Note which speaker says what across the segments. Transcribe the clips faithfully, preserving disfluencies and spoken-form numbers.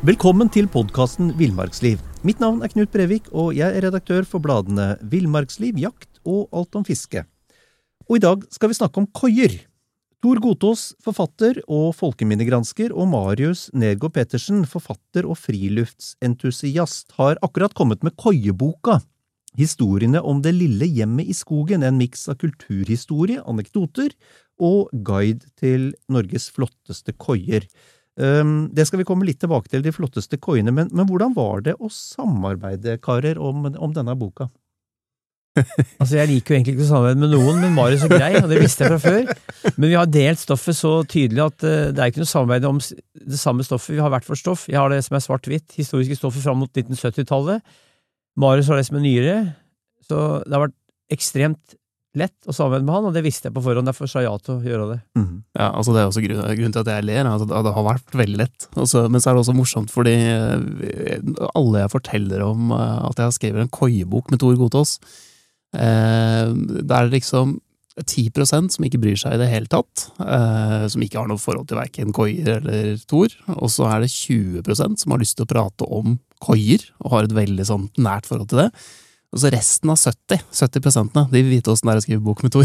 Speaker 1: Velkommen til podcasten Villmarksliv. Mitt navn er Knut Brevik, og jeg er redaktør for bladene Villmarksliv, Jakt og Alt om fiske. Og i dag skal vi snakke om koier. Tor Gotaas, forfatter og folkeminnegransker, og Marius Nergård Pettersen, forfatter og friluftsentusiast, har akkurat kommet med koieboka. Historiene om det lille hjemmet i skogen, en miks av kulturhistorie, anekdoter og guide til Norges flotteste koier. Um, det skal vi komme litt tilbake til, de flotteste koiene, men, men hvordan var det å samarbeide, karer, om, om denne boka?
Speaker 2: Altså, jeg liker jo egentlig ikke å samarbeide med noen, men Marius er grei, og det visste jeg fra før. Men vi har delt stoffet så tydelig at uh, det er ikke noe samarbeid om det samme stoffet. Vi har hvert vårt stoff. Jeg har det som er svart-hvitt, historiske stoffet fram mot nitten sytti-tallet. Marius har det som er nyere, så det har vært ekstremt lett å samarbeide med han, og det visste jeg på forhånd, derfor sa jeg ja til å gjøre det.
Speaker 3: Mm. Ja, altså det er også grunnen, grunnen til at jeg ler, altså det har vært veldig lett, også, men så er det også morsomt, fordi alle jeg forteller om at jeg skriver en koiebok med Tor Gotaas, eh, det er liksom ti prosent som ikke bryr seg i det hele tatt, eh, som ikke har noe forhold til hverken koier eller Tor, og så er det tjue prosent som har lyst til å prate om koier, og har et veldig sånn nært forhold til det. Og så resten av sytti prosentene, de vil vite hvordan det er å skrive bok med Tor.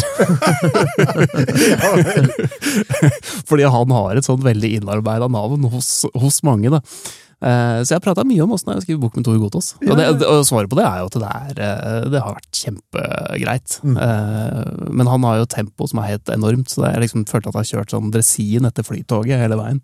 Speaker 3: Fordi han har et sånt veldig innarbeidet navn hos, hos mange, da. Så jeg har pratet mye om hvordan det er å skrive bok med Tor Gotaas. Og, det, og svaret på det er jo at det, er, det har vært kjempegreit. Mm. Men han har jo tempo som er helt enormt, så jeg liksom følte at jeg har kjørt sånn dressin etter flytoget hele veien.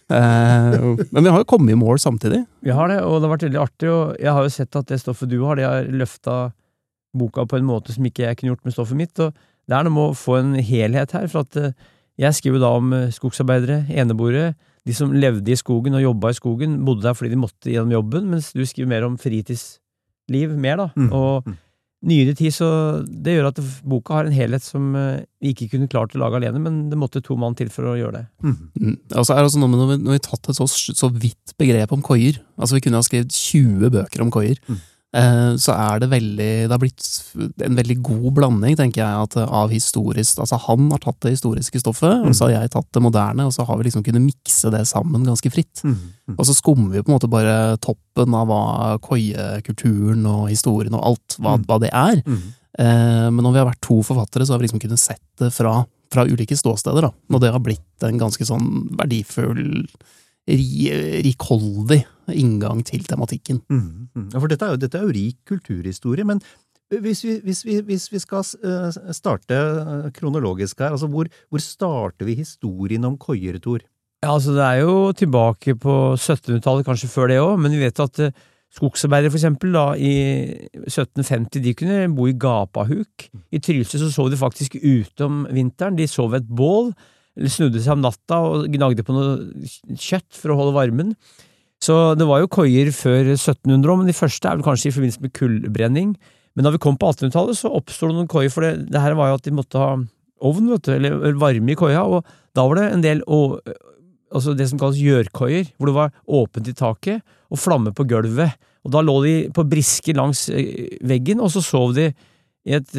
Speaker 3: Uh, men vi har jo kommet i mål samtidig.
Speaker 2: Vi har det, og det har vært veldig artig, og jeg har jo sett at det stoffet du har, det har løftet boka på en måte som ikke jeg kunne gjort med stoffet mitt, og det er noe med å få en helhet her, for at uh, jeg skriver da om skogsarbeidere, eneboere, de som levde i skogen og jobbet i skogen, bodde der fordi de måtte gjennom jobben, mens du skriver mer om fritidsliv mer da, mm. og nyere tid, så det gjør at boka har en helhet som vi ikke kunne klart å lage alene, men det måtte to mann til for å gjøre det.
Speaker 3: Mm. Mm. Og så er det også noe med når vi, når vi har tatt et så, så vidt begrep om koier, altså vi kunne ha skrevet tjue bøker om koier, mm. eh, så er det veldig, det har blitt en veldig god blanding, tenker jeg, at av historisk, altså han har tatt det historiske stoffet, mm. og så har jeg tatt det moderne, og så har vi liksom kunnet mikse det sammen ganske fritt. Mm. Mm. Og så skummer vi på en måte bare toppen av hva koiekulturen og historien og alt, hva, mm. hva det er. Mm. Eh, men når vi har vært to forfattere, så har vi liksom kunnet sett det fra, fra ulike ståsteder, da. Og det har blitt en ganske sånn verdifull, ri, rikholdig inngang til tematikken.
Speaker 1: Mm. Mm. Ja, for dette er, jo, dette er jo rik kulturhistorie, men hvis vi, hvis vi, hvis vi skal starte kronologisk her, altså hvor, hvor starter vi historien om koier, Tor?
Speaker 2: Ja, altså det er jo tilbake på syttenhundretallet, kanskje før det også, men vi vet at uh, skogsarbeidere for eksempel da, i sytten femti, de kunne bo i gapahuk. I Trysil så sov de faktisk ute om vinteren, de sov ved et bål, eller snudde seg om natta og gnagde på noe kjøtt for å holde varmen. Så det var jo koier før syttenhundre, men de første er vel kanskje i forbindelse med kullbrenning. Men da vi kom på attenhundretallet så oppstod det noen koier, for det, det her var jo at de måtte ha ovn, vet du, eller varme i koia, og da var det en del å altså det som kalles gjørkoier, hvor det var åpent i taket og flamme på gulvet. Og da lå de på briske langs veggen, og så sov de i et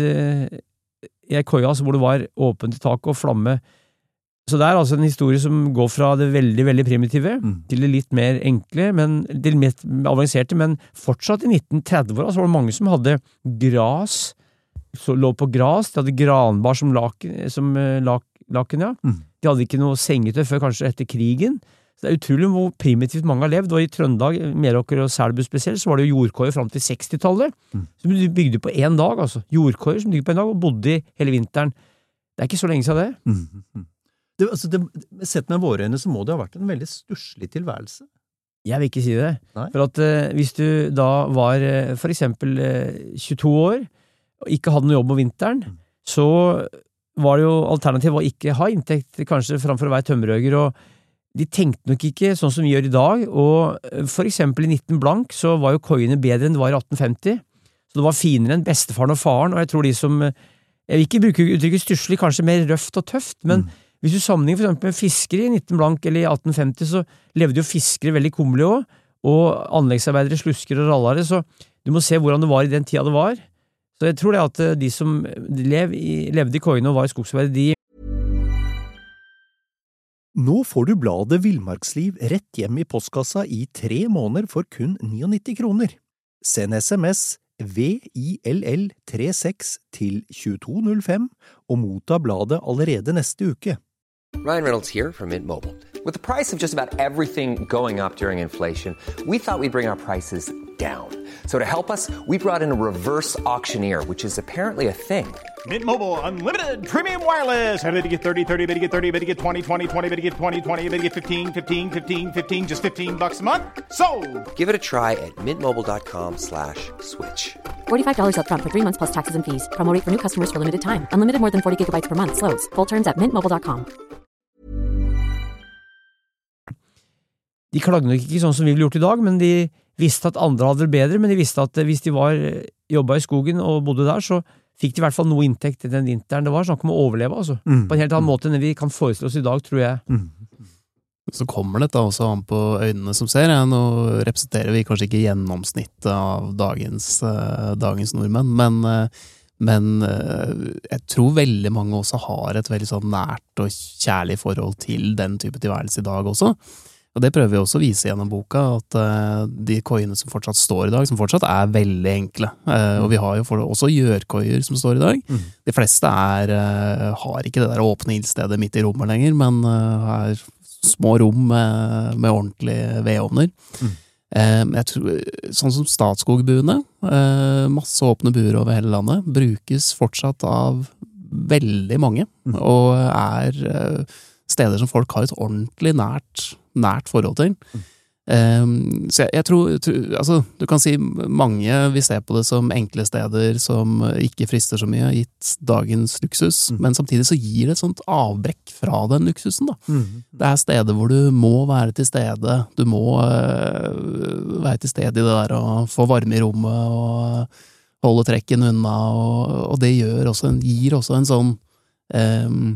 Speaker 2: i et koia hvor det var åpent i taket og flamme. Så det er altså en historie som går fra det veldig, veldig primitive mm. til det litt mer enkle, men til det mer avanserte, men fortsatt i nitten tretti-åra så var det mange som hadde gras, så lå på gras, de hadde granbar som laken, som lak, laken ja. Mm. De hadde ikke noe sengetøy før kanskje etter krigen. Så det er utrolig hvor primitivt mange har levd, og i Trøndelag, Meråker og Selbu spesielt, så var det jo jordkoier fram til seksti-tallet, mm. som de bygde på en dag, altså. Jordkoier som bygde på en dag, og bodde hele vinteren. Det er ikke så lenge siden det.
Speaker 1: Mm. det, altså det sett med våre øyne så må det ha vært en veldig stusslig tilværelse.
Speaker 2: Jeg vil ikke si det.
Speaker 1: Nei?
Speaker 2: For at uh, hvis du da var uh, for eksempel uh, tjueto år, og ikke hadde noe jobb om vinteren, mm. så var det jo alternativet å ikke ha inntekt, kanskje framfor å være tømmerhugger, og de tenkte nok ikke sånn som vi gjør i dag, og for eksempel i nitten blank så var jo koiene bedre enn det var i atten femti, så det var finere enn bestefaren og faren, og jeg tror de som, jeg vil ikke bruke uttrykket stusslig, kanskje mer røft og tøft, men mm. hvis du sammenligner for eksempel med fiskere i nitten blank eller i atten femti, så levde jo fiskere veldig kummerlig også, og anleggsarbeidere, slusker og rallare, så du må se hvordan det var i den tida det var. Så jeg tror det at de som lev i, levde i koiene og var i skogsarbeid, de
Speaker 1: Nå får du bladet Villmarksliv rett hjem i postkassa i tre måneder for kun nittini kroner. Send sms V I L L trettiseks til tjueto null fem og motta bladet allerede neste uke.
Speaker 4: Ryan Reynolds here from Mint Mobile. With the price of just about everything going up during inflation, we thought we'd bring our prices down. So to help us, we brought in a reverse auctioneer, which is apparently a thing.
Speaker 5: Mint Mobile Unlimited Premium Wireless. How to get thirty, thirty, how to get thirty, how to get twenty, twenty, twenty, how to get twenty, twenty, how to get fifteen, fifteen, fifteen, fifteen, just fifteen bucks a month? Sold!
Speaker 4: Give it a try at mintmobile.com slash switch.
Speaker 6: forty-five dollars up front for three months plus taxes and fees. Promo rate for new customers for limited time. Unlimited more than forty gigabytes per month. Slows full terms at mint mobile dot com.
Speaker 2: De klagde nok ikke sånn som vi ville gjort i dag, men de visste at andre hadde det bedre, men de visste at hvis de var jobbet i skogen og bodde der, så fikk de i hvert fall noe inntekt til den vinteren. Det var snakk om å overleve, altså. Mm. På en helt annen måte enn vi kan forestille oss i dag, tror jeg.
Speaker 1: Mm.
Speaker 3: Så kommer dette også an på øynene som ser. Nå representerer vi kanskje ikke gjennomsnittet av dagens, uh, dagens nordmenn, men, uh, men uh, jeg tror veldig mange også har et veldig sånn nært og kjærlig forhold til den type tilværelse i dag også. Og det prøver vi også å vise gjennom boka, at uh, de koiene som fortsatt står i dag, som fortsatt er veldig enkle. Uh, og vi har jo for, også gjørkoier som står i dag. Mm. De fleste er, uh, har ikke det der åpne ildstedet midt i rommet lenger, men uh, er små rom med, med ordentlige vedovner. Mm. Uh, jeg tror, sånn som Statskogbuene, uh, masse åpne buer over hele landet, brukes fortsatt av veldig mange, mm. og er uh, steder som folk har et ordentlig nært nært forhold til. Mm. Um, så jeg, jeg tror, tror, altså, du kan si mange vil se på det som enkle steder som ikke frister så mye, gitt dagens luksus, mm. men samtidig så gir det et sånt avbrekk fra den luksusen, da. Mm. Det er steder hvor du må være til stede, du må uh, være til stede i det der og få varme i rommet og holde trekken unna, og, og det gjør også en, gir også en sånn um,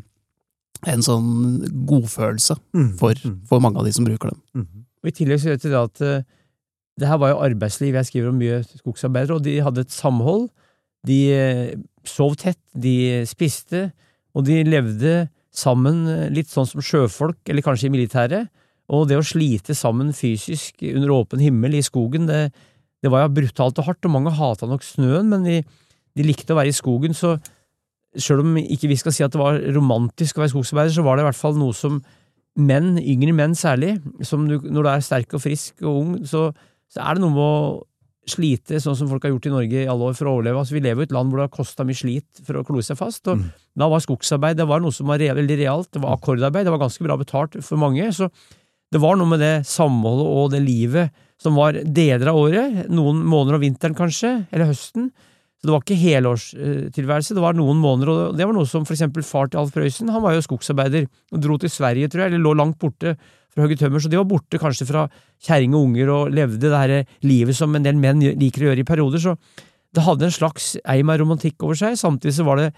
Speaker 3: en sånn godfølelse for, for mange av de som bruker dem.
Speaker 2: Mm. Og i tillegg så gjør det til det at uh, det her var jo arbeidsliv, jeg skriver om mye skogsarbeidere, og de hadde et samhold, de uh, sov tett, de spiste, og de levde sammen uh, litt sånn som sjøfolk, eller kanskje i militæret, og det å slite sammen fysisk under åpen himmel i skogen, det, det var jo brutalt og hardt, og mange hatet nok snøen, men de, de likte å være i skogen, så selv om ikke vi skal si at det var romantisk å være skogsarbeider, så var det i hvert fall noe som menn, yngre menn særlig, som du, når du er sterk og frisk og ung, så, så er det noe med å slite, sånn som folk har gjort i Norge i alle år for å overleve. Altså, vi lever i et land hvor det har kostet mye slit for å klore seg fast, og mm. da var skogsarbeid, det var noe som var real, veldig realt, det var akkordarbeid, det var ganske bra betalt for mange, så det var noe med det samholdet og det livet som var deler av året, noen måneder av vinteren kanskje, eller høsten. Så det var ikke helårstilværelse, det var noen måneder, og det var noe som for eksempel far til Alf Prøysen, han var jo skogsarbeider, og dro til Sverige, tror jeg, eller lå langt borte fra Høge Tømmer, så de var borte kanskje fra kjerring og unger, og levde det her livet som en del menn liker å gjøre i perioder, så det hadde en slags eim av romantikk over seg, samtidig så var det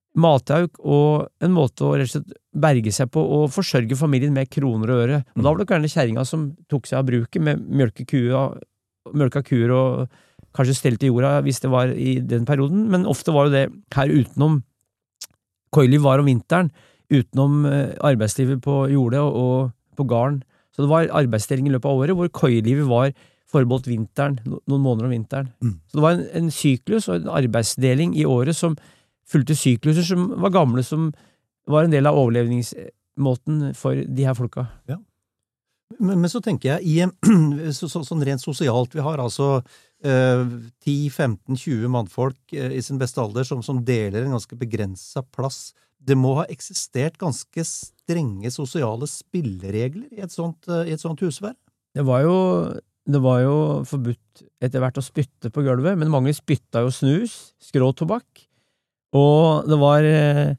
Speaker 2: matauk og en måte å rett og slett berge seg på, og forsørge familien med kroner og øre, og da var det gjerne kjerringa som tok seg av bruket med mjølkekuer, mjølka kuer og kanskje stelt i jorda hvis det var i den perioden, men ofte var jo det her utenom koiliv var om vinteren, utenom arbeidslivet på jordet og, og på garn. Så det var arbeidsdeling i løpet av året, hvor koilivet var forbeholdt vinteren, noen måneder om vinteren. Mm. Så det var en, en syklus og en arbeidsdeling i året som fulgte sykluser som var gamle, som var en del av overlevningsmåten for de her folka.
Speaker 1: Ja. Men, men så tenker jeg, i, så, så, sånn rent sosialt, vi har altså Uh, ti, femten, tjue mannfolk uh, i sin beste alder som, som deler en ganske begrenset plass. Det må ha eksistert ganske strenge sosiale spilleregler i et sånt, uh, i et sånt husvær.
Speaker 2: Det var jo, det var jo forbudt etter hvert å spytte på gulvet, men mange spytta jo snus, skråtobakk, og det var uh,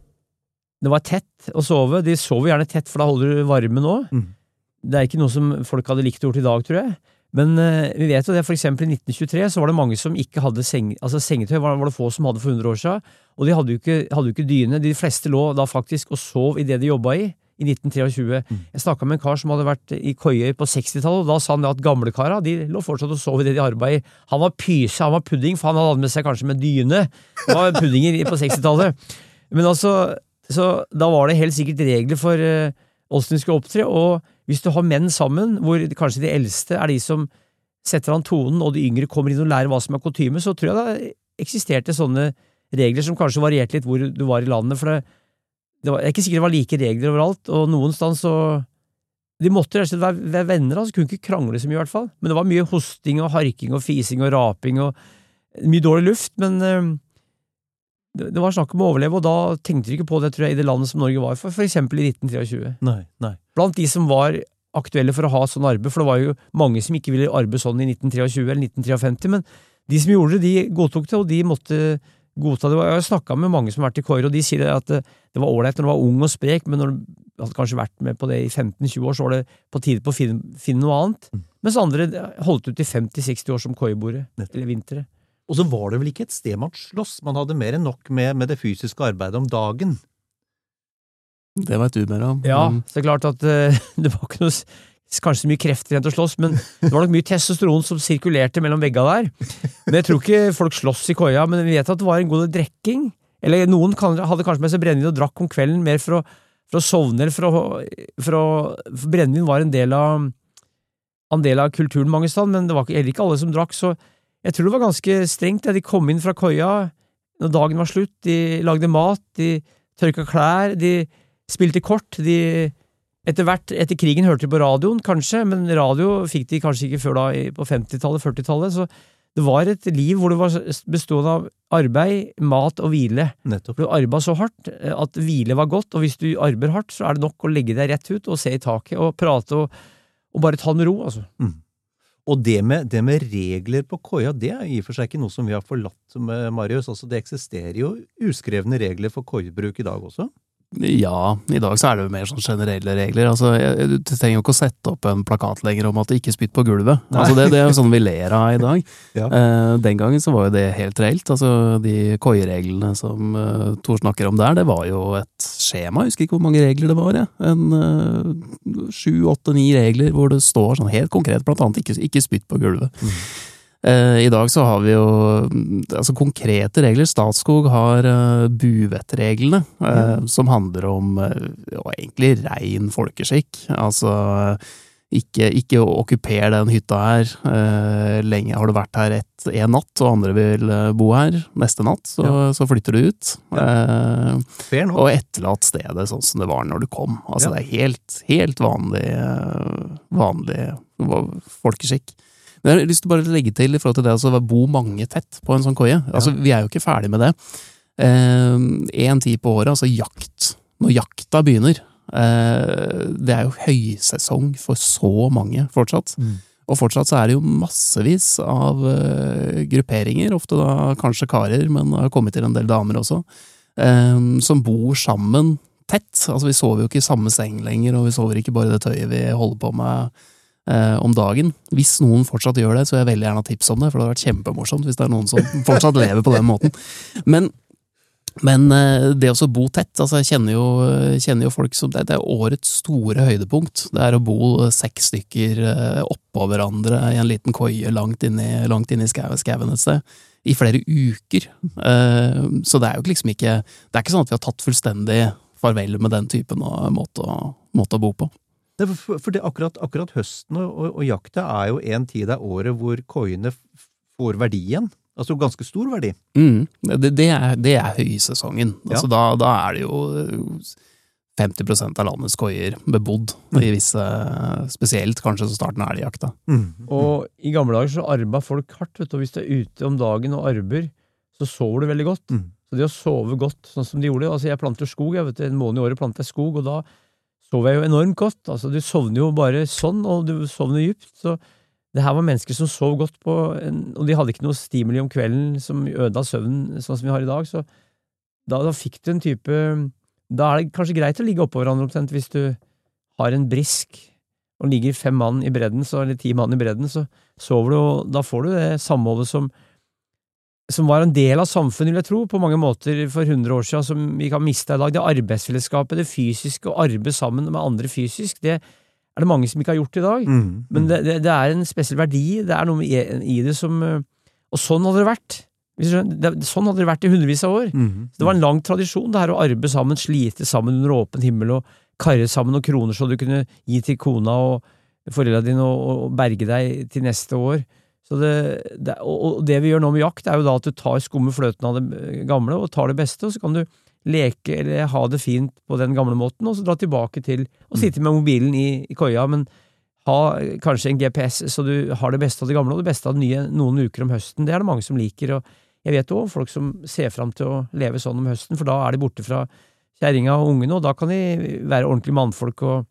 Speaker 2: det var tett å sove. De sover gjerne tett, for da holder du varmen også. Mm. Det er ikke noe som folk hadde likt å gjort i dag, tror jeg. Men uh, vi vet jo det, for eksempel i nitten tjuetre så var det mange som ikke hadde seng, altså sengetøy var, var det få som hadde for hundre år siden, og de hadde jo ikke, hadde jo ikke dyne. De fleste lå da faktisk og sov i det de jobbet i, i nitten tjuetre. Mm. Jeg snakket med en kar som hadde vært i koier på sekstitallet, og da sa han at gamle karer, de lå fortsatt og sov i det de arbeidet i. Han var pyse, han var pudding, for han hadde med seg kanskje med dyne. Det var puddinger på sekstitallet. Men altså, så da var det helt sikkert regler for uh, hvordan de skal opptre, og hvis du har menn sammen, hvor kanskje de eldste er de som setter an tonen, og de yngre kommer inn og lærer hva som er kutyme, så tror jeg det eksisterte sånne regler som kanskje varierte litt hvor du var i landet, for det, det var, jeg er ikke sikkert det var like regler overalt, og noen stans så de måtte rett og slett være, være venner, altså kunne ikke krangle så mye i hvert fall, men det var mye hosting og harking og fising og raping og mye dårlig luft, men øh, det, det var snakk om å overleve, og da tenkte de ikke på det, tror jeg, i det landet som Norge var for, for eksempel i nitten tjuetre.
Speaker 1: Nei, nei.
Speaker 2: Blant de som var aktuelle for å ha sånn arbeid, for det var jo mange som ikke ville arbeide sånn i nitten tjuetre eller nitten femtifire, men de som gjorde det, de godtok det, og de måtte godta det. Jeg har snakket med mange som har vært i Koire, og de sier at det, det var ålreit når du var ung og sprek, men når du hadde kanskje vært med på det i femten tjue år, så var det på tide på å finne, finne noe annet. Mm. Mens andre holdt ut i femti seksti år som koieboere, eller vintere.
Speaker 1: Og så var det vel ikke et sted man slåss, man hadde mer enn nok med, med det fysiske arbeidet om dagen.
Speaker 3: Det vet du mer om.
Speaker 2: Ja, så det er klart at uh, det var ikke noe, kanskje mye krefter igjen til å slåss, men det var nok mye testosteron som sirkulerte mellom vegga der. Men jeg tror ikke folk slåss i koia, men vi vet at det var en god drekking. Eller noen kan, hadde kanskje med seg brennevin og drakk om kvelden mer for å, for å sovne, eller for å, for å for brennevin var en del av en del av kulturen mange steder, men det var ikke, heller ikke alle som drakk, så jeg tror det var ganske strengt. Ja. De kom inn fra koia når dagen var slutt, de lagde mat, de tørka klær, de spilte kort, de etter hvert, etter krigen hørte de på radioen, kanskje, men radio fikk de kanskje ikke før da på femtitallet, førtitallet, så det var et liv hvor det var bestående av arbeid, mat og hvile.
Speaker 1: Nettopp.
Speaker 2: Du arbeidet så hardt at hvile var godt, og hvis du arbeider hardt, så er det nok å legge deg rett ut og se i taket og prate og, og bare ta med ro, altså.
Speaker 1: Mm. Og det med, det med regler på koia, det er i og for seg ikke noe som vi har forlatt med Marius, altså det eksisterer jo uskrevne regler for koiebruk i dag også.
Speaker 3: Ja, i dag så er det jo mer sånn generelle regler. Altså, jeg, du trenger jo ikke å sette opp en plakat lenger om at det ikke spytt på gulvet. Altså, det, det er jo sånn vi ler av i dag. Ja. Eh, den gangen så var jo det helt reelt. Altså, de koiereglene som uh, Tor snakker om der, det var jo et skjema. Jeg husker ikke hvor mange regler det var. Ja. En uh, sju, åtte, ni regler hvor det står sånn helt konkret, blant annet ikke, ikke spytt på gulvet. Mm. I dag så har vi jo altså konkrete regler. Statskog har uh, buvettreglene, uh, mm. som handler om uh, egentlig rein folkeskikk. Altså ikke, ikke okkuper den hytta her. Uh, lenge har du vært her et, en natt, og andre vil uh, bo her neste natt, så, ja. så flytter du ut. Ja. Uh, og etterlatt stedet sånn som det var når du kom. Altså ja. Det er helt, helt vanlig, uh, vanlig folkeskikk. Men jeg har lyst til bare å legge til i forhold til det altså, å bo mange tett på en sånn koie. Altså, vi er jo ikke ferdig med det. Eh, en tid på året, altså jakt. Når jakta begynner, eh, det er jo høysesong for så mange fortsatt. Mm. Og fortsatt så er det jo massevis av eh, grupperinger, ofte da kanskje karer, men det har kommet til en del damer også, eh, som bor sammen tett. Altså vi sover jo ikke i samme seng lenger, og vi sover ikke bare i det tøyet vi holder på med Eh, om dagen. Hvis noen fortsatt gjør det, så vil jeg veldig gjerne ha tips om det, for det hadde vært kjempemorsomt hvis det er noen som fortsatt lever på den måten. Men, men eh, det å bo tett, altså jeg kjenner jo, kjenner jo folk som, det, det er årets store høydepunkt. Det er å bo seks stykker eh, oppå hverandre i en liten koie langt inn i, langt inn i skauen et sted, i flere uker. Eh, så det er jo liksom ikke, det er ikke sånn at vi har tatt fullstendig farvel med den typen av måte å, måte å bo på.
Speaker 1: For det, akkurat, akkurat høsten og, og, og jakta er jo en tid av året hvor koiene får verdi igjen. Altså ganske stor verdi.
Speaker 3: Mm, det, det, er, det er høysesongen. Altså ja. da, da er det jo femti prosent av landets koier bebodd. Mm. I visse, spesielt kanskje så starten er det jakta.
Speaker 2: Mm. Og i gamle dager så arbeider folk hardt, vet du. Hvis du er ute om dagen og arbeider, så sover du veldig godt. Mm. Så det å sove godt, sånn som de gjorde, altså jeg planter skog, jeg vet en måned i året planter jeg skog, og da sover jeg jo enormt godt, altså du sovner jo bare sånn, og du sovner dypt, så det her var mennesker som sov godt på, en, og de hadde ikke noe stimuli om kvelden som ødela søvnen, sånn som vi har i dag, så da, da fikk du en type, da er det kanskje greit å ligge oppå hverandre omtrent, hvis du har en brisk, og ligger fem mann i bredden, så, eller ti mann i bredden, så sover du, og da får du det samholdet som som var en del av samfunnet, vil jeg tro, på mange måter for hundre år siden, som vi kan miste i dag. Det arbeidsfellesskapet, det fysiske, å arbeide sammen med andre fysisk, det er det mange som ikke har gjort i dag. Mm, mm. Men det, det, det er en spesiell verdi, det er noe i, i det som, og sånn hadde det vært. Det, sånn hadde det vært i hundrevis av år. Mm, mm. Så det var en lang tradisjon, det her å arbeide sammen, slite sammen under åpen himmel, og karre sammen noen kroner så du kunne gi til kona og foreldrene dine og, og berge deg til neste år. Så det, det, og det vi gjør nå med jakt er jo da at du tar skumme fløten av det gamle og tar det beste, og så kan du leke eller ha det fint på den gamle måten, og så dra tilbake til og sitte med mobilen i, i køya, men ha kanskje en G P S så du har det beste av det gamle og det beste av det nye noen uker om høsten. Det er det mange som liker, og jeg vet også folk som ser frem til å leve sånn om høsten, for da er de borte fra kjæringa og ungene, og da kan de være ordentlig mannfolk og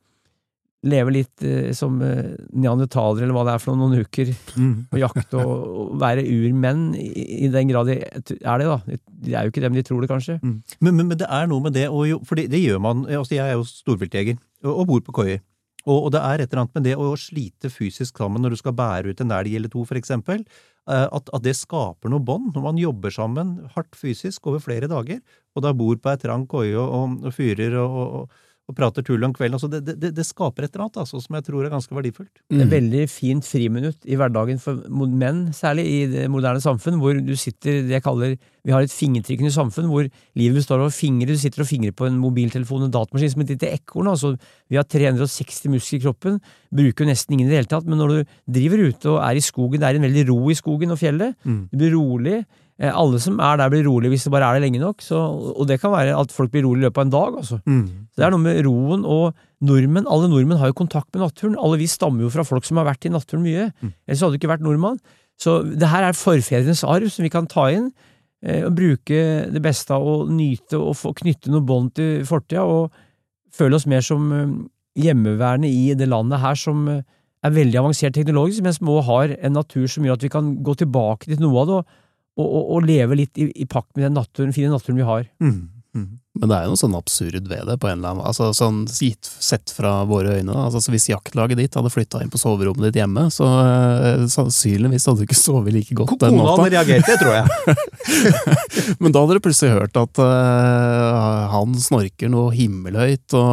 Speaker 2: leve litt eh, som eh, neandertalere, eller hva det er for noen, noen uker, mm. på jakt, og, og være urmenn i, i den grad de er det da. De er jo ikke dem de tror det, kanskje. Mm.
Speaker 1: Men, men, men det er noe med det, og jo, for det, det gjør man, altså jeg er jo storviltjeger, og, og bor på køyer, og, og det er et eller annet med det å slite fysisk sammen når du skal bære ut en elg eller to, for eksempel, at, at det skaper noe bånd, når man jobber sammen hardt fysisk over flere dager, og da bor på et trang køye og, og fyrer og, og og prater tull om kvelden. Altså det, det, det skaper et eller annet altså, som jeg tror er ganske verdifullt.
Speaker 2: Det er veldig fint friminutt i hverdagen for menn, særlig i det moderne samfunn, hvor du sitter, det jeg kaller, vi har et fingertrykkende samfunn, hvor livet består av fingre, du sitter og fingrer på en mobiltelefon, en datamaskin som et lite ekkorn, altså vi har tre hundre og seksti muskler i kroppen, bruker jo nesten ingen i det hele tatt, men når du driver ute og er i skogen, det er en veldig ro i skogen og fjellet, mm. du blir rolig, alle som er der blir rolig hvis det bare er det lenge nok, så, og det kan være at folk blir rolig i løpet av en dag, altså. Mm. Så det er noe med roen, og nordmenn, alle nordmenn har jo kontakt med naturen, alle vi stammer jo fra folk som har vært i naturen mye, mm. ellers hadde du ikke vært nordmann, så det her er forfedrenes arv som vi kan ta inn, eh, og bruke det beste av å nyte og få knytte noe bånd til fortida, og føle oss mer som eh, hjemmeværende i det landet her som eh, er veldig avansert teknologisk, mens vi har en natur som gjør at vi kan gå tilbake til noe av det, og Og, og, og leve litt i, i pakt med den naturen, fine naturen vi har. Mm,
Speaker 3: mm. Men det er jo noe sånn absurd ved det, på en eller annen, altså sånn sett fra våre øyne, altså så hvis jaktlaget ditt hadde flyttet inn på soverommet ditt hjemme, så uh, sannsynligvis hadde du ikke sovet like godt den natta.
Speaker 1: Kona hadde reagert, det tror jeg.
Speaker 3: Men da hadde du plutselig hørt at uh, han snorker noe himmelhøyt, og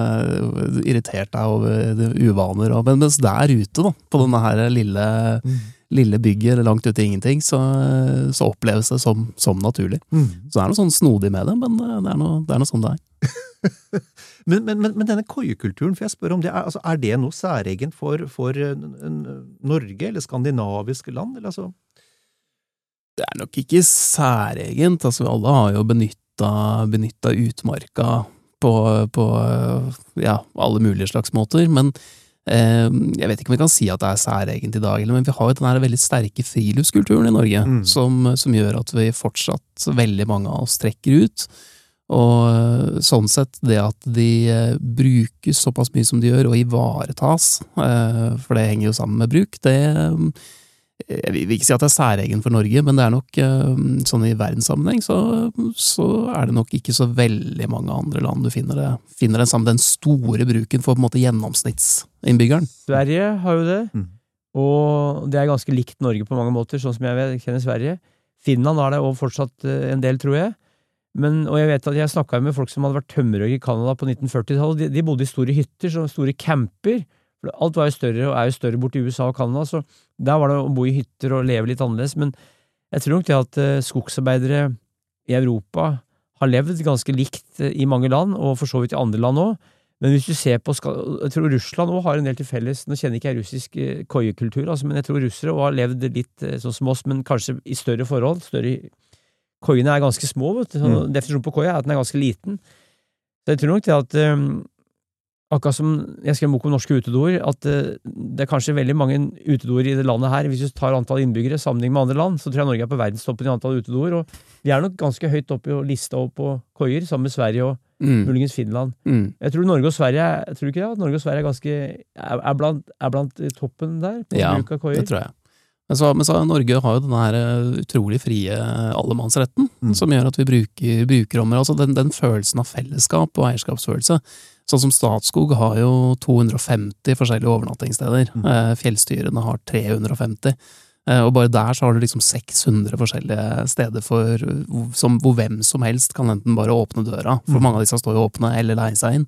Speaker 3: uh, irritert deg over uvaner, og, men mens der ute da, på denne her lille... Mm. lille bygget eller langt ut i ingenting, så, så oppleves det som, som naturlig. Mm. Så det er noe sånn snodig med det, men det er noe, det er noe sånn det er.
Speaker 1: men, men, men, men denne køyekulturen, for jeg spør om det, er, altså, er det noe særegent for, for Norge eller skandinaviske land? Eller, altså?
Speaker 3: Det er nok ikke særegent, altså alle har jo benyttet, benyttet utmarka på, på ja, alle mulige slags måter, men jeg vet ikke om vi kan si at det er særegent i dag, men vi har jo denne veldig sterke friluftskulturen i Norge, mm. som, som gjør at vi fortsatt, veldig mange av oss trekker ut, og sånn sett det at de brukes såpass mye som de gjør, og ivaretas, for det henger jo sammen med bruk, det, jeg vil ikke si at det er særegent for Norge, men det er nok sånn i verdenssammenheng, så, så er det nok ikke så veldig mange andre land du finner det, finner den samme, den store bruken for på en måte gjennomsnittsinnbyggeren.
Speaker 2: Sverige har jo det, mm. og det er ganske likt Norge på mange måter, sånn som jeg vet, kjenner Sverige. Finland har det også fortsatt en del, tror jeg. Men, og jeg vet at jeg snakket med folk som hadde vært tømmerøy i Canada på nitten førti-tallet, de, de bodde i store hytter, så store camper. Alt var jo større, og er jo større bort i U S A og Canada, så der var det å bo i hytter og leve litt annerledes, men jeg tror nok det at uh, skogsarbeidere i Europa har levd ganske likt uh, i mange land, og for så vidt i andre land også, men hvis du ser på, jeg tror Russland også har en del til felles, nå kjenner ikke jeg russisk uh, køyekultur, altså, men jeg tror russere også har levd litt uh, sånn som oss, men kanskje i større forhold, større, køyene er ganske små, vet du, så mm. definisjonen på køya er at den er ganske liten, så jeg tror nok det at um, akkurat som jeg skrev en bok om norske utedoer, at uh, det er kanskje veldig mange utedoer i det landet her, hvis du tar antall innbyggere sammenlignet med andre land, så tror jeg Norge er på verdenstoppen i antall utedoer, og vi er nok ganske høyt opp i lista opp på køyer, sammen med Sverige og mm. muligens Finland. Mm. Jeg tror Norge og Sverige, jeg tror ikke det, at Norge og Sverige er ganske, er, er, blant, er blant toppen der, på
Speaker 3: ja,
Speaker 2: bruk av køyer.
Speaker 3: Ja, det tror jeg. Men så, men så Norge har jo denne her utrolig frie allemannsretten, mm. som gjør at vi bruker, bruker områder, altså den, den følelsen av fellesskap og eierskapsfølelse. Sånn som Statskog har jo to hundre og femti forskjellige overnattingssteder, mm. eh, fjellstyrene har tre hundre og femti, eh, og bare der så har du liksom seks hundre forskjellige steder for, som, hvor hvem som helst kan enten bare åpne døra, for mm. mange av disse står jo åpne eller leie seg inn.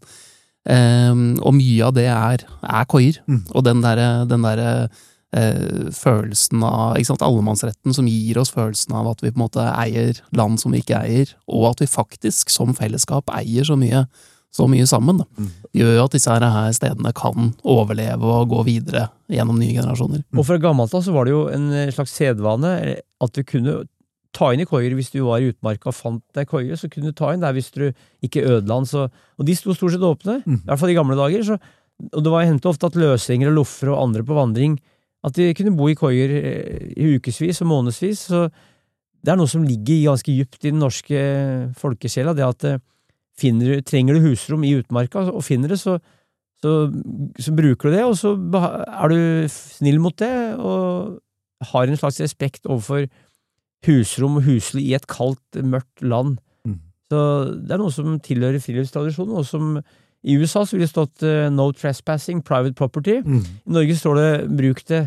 Speaker 3: Eh, og mye av det er, er køyer, mm. og den der, den der eh, følelsen av, ikke sant, allemannsretten som gir oss følelsen av at vi på en måte eier land som vi ikke eier, og at vi faktisk som fellesskap eier så mye så mye sammen, da. Det gjør jo at disse her stedene kan overleve og gå videre gjennom nye generasjoner.
Speaker 2: Og fra gammelt av så var det jo en slags sedvane at du kunne ta inn i koier hvis du var i utmarka og fant deg koier, så kunne du ta inn der hvis du ikke ødela den. Så, og de sto stort sett åpne, i hvert fall i gamle dager. Så, og det var hentet ofte at løsringer og loffer og andre på vandring, at de kunne bo i koier i ukesvis og månedsvis. Så det er noe som ligger ganske dypt i den norske folkesjela, det at finner, trenger du husrom i utmarka og finner det, så, så, så bruker du det, og så er du snill mot det, og har en slags respekt overfor husrom og husly i et kaldt, mørkt land. Mm. Så det er noe som tilhører friluftstradisjonen, og som i U S A så ville det stått uh, no trespassing, private property. Mm. I Norge står det bruk det,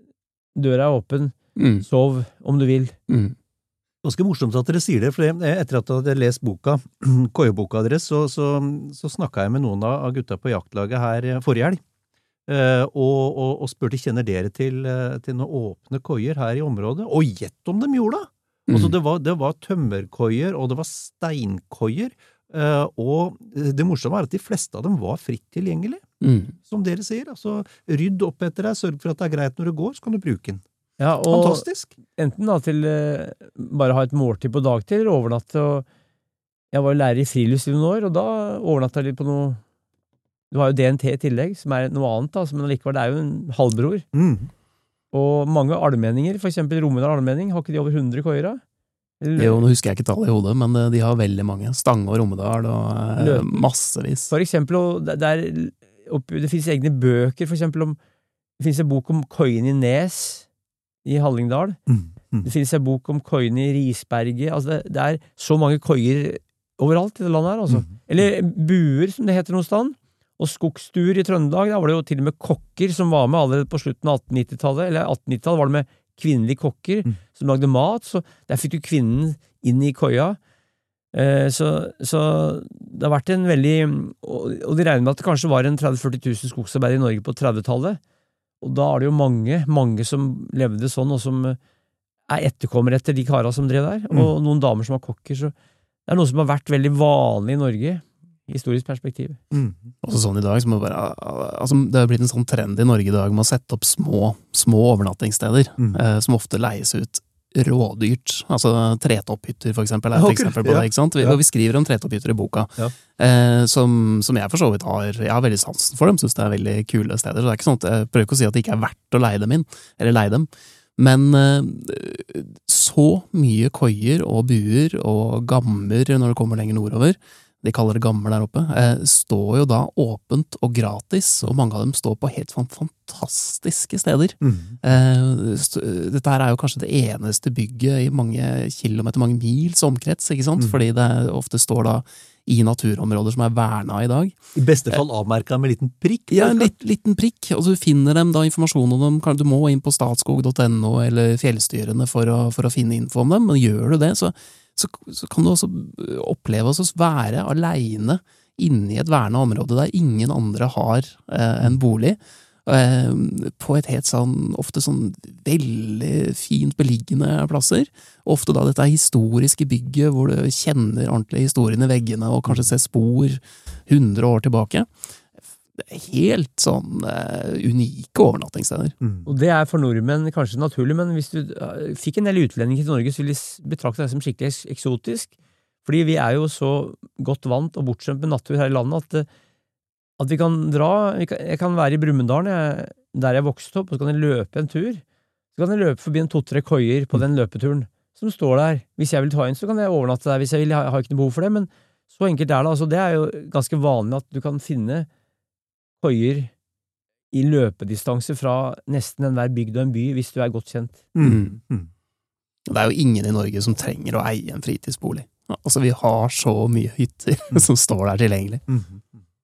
Speaker 2: døra er åpen, mm. sov om du vil. Mm.
Speaker 1: Ganske morsomt at dere sier det, for etter at jeg hadde lest boka, koieboka deres, så, så, så snakket jeg med noen av gutta på jaktlaget her forrige helg, uh, og, og, og spurte, kjenner dere til, til noen åpne koier her i området? Og gjett om de gjorde det! Mm. Altså, det var, det var tømmerkoier, og det var steinkoier, uh, og det morsomme er at de fleste av dem var fritt tilgjengelig, mm. som dere sier. Altså, rydd opp etter deg, sørg for at det er greit når du går, så kan du bruke den.
Speaker 2: Ja, og
Speaker 1: fantastisk.
Speaker 2: Enten da til eh, bare ha et måltid på dagtid, eller overnatte. Og jeg var jo lærer i friluftsliv noen år, og da overnatta jeg litt på noe. Du har jo D N T i tillegg, som er noe annet, da, men allikevel det er jo en halvbror. Mm. Og mange almenninger, for eksempel Romedal almenning, har ikke de over hundre koier?
Speaker 3: Jo, nå husker jeg ikke tallet i hodet, men de har veldig mange. Stange og Romedal og eh, massevis.
Speaker 2: For eksempel, og det, er, det finnes egne bøker, for eksempel om, det finnes en bok om koien i Nes, i Hallingdal. Mm, mm. Det finnes en bok om koiene i Risberget. Altså det, det er så mange koier overalt i det landet her, altså. Mm, mm. Eller buer, som det heter noe sted. Og skogsstuer i Trøndelag, der var det jo til og med kokker som var med allerede på slutten av atten-nittitallet, eller atten-nittitallet var det med kvinnelige kokker mm. som lagde mat, så der fikk du kvinnen inn i koia. Eh, så, så det har vært en veldig, og, og de regner med at det kanskje var en tretti til førti tusen skogsarbeidere i Norge på trettitallet, og da er det jo mange, mange som levde sånn, og som er etterkommer etter de karer som drev der, mm. og noen damer som har kokker, så det er noe som har vært veldig vanlig i Norge, i historisk perspektiv.
Speaker 3: Mm. Også sånn i dag, som bare, altså det har blitt en sånn trend i Norge i dag med å sette opp små, små overnattingssteder, mm. eh, som ofte leies ut rådyrt, altså tretopphytter for eksempel, er et okay. eksempel på det, ikke sant? Vi, ja. vi skriver om tretopphytter i boka, ja. eh, som, som jeg for så vidt har, jeg har veldig sansen for dem, synes det er veldig kule steder, så det er ikke sånn at jeg prøver ikke å si at det ikke er verdt å leie dem inn, eller leie dem, men eh, så mye koier og buer og gammer når det kommer lenger nordover, de kaller det gammer der oppe, eh, står jo da åpent og gratis, og mange av dem står på helt fantastiske steder. Mm. Eh, dette her er jo kanskje det eneste bygget i mange kilometer, mange mils omkrets, ikke sant? Mm. Fordi det ofte står da i naturområder som er verna i dag.
Speaker 1: I beste fall avmerket med en liten prikk?
Speaker 3: Ja, en litt, liten prikk, og du finner dem da informasjon om dem, du må inn på statskog punktum no eller fjellstyrene for å, for å finne info om dem, men gjør du det, så Så, så kan du også oppleve oss å være alene inne i et vernet område der ingen andre har eh, en bolig, eh, på et helt sånn, ofte sånn veldig fint beliggende plasser, ofte da dette historiske bygget hvor du kjenner ordentlig historien i veggene og kanskje ser spor hundre år tilbake. Helt sånn uh, unike overnattingssteder.
Speaker 2: Mm. Og det er for nordmenn kanskje naturlig, men hvis du uh, fikk en del utlendinger til Norge, så vil de betrakte det som skikkelig eksotisk, fordi vi er jo så godt vant og bortskjemt med natur her i landet, at, uh, at vi kan dra, vi kan, jeg kan være i Brumunddal, jeg, der jeg vokste opp, og så kan jeg løpe en tur, så kan jeg løpe forbi en to-tre koier på den løpeturen, som står der. Hvis jeg vil ta inn, så kan jeg overnatte der, hvis jeg vil, jeg har ikke noe behov for det, men så enkelt er det, altså det er jo ganske vanlig at du kan finne koier i løpedistanse fra nesten enhver bygd og en by, hvis du er godt kjent.
Speaker 3: Mm. Mm. Det er jo ingen i Norge som trenger å eie en fritidsbolig. Altså, vi har så mye hytter mm. som står der tilgjengelig.
Speaker 1: Mm.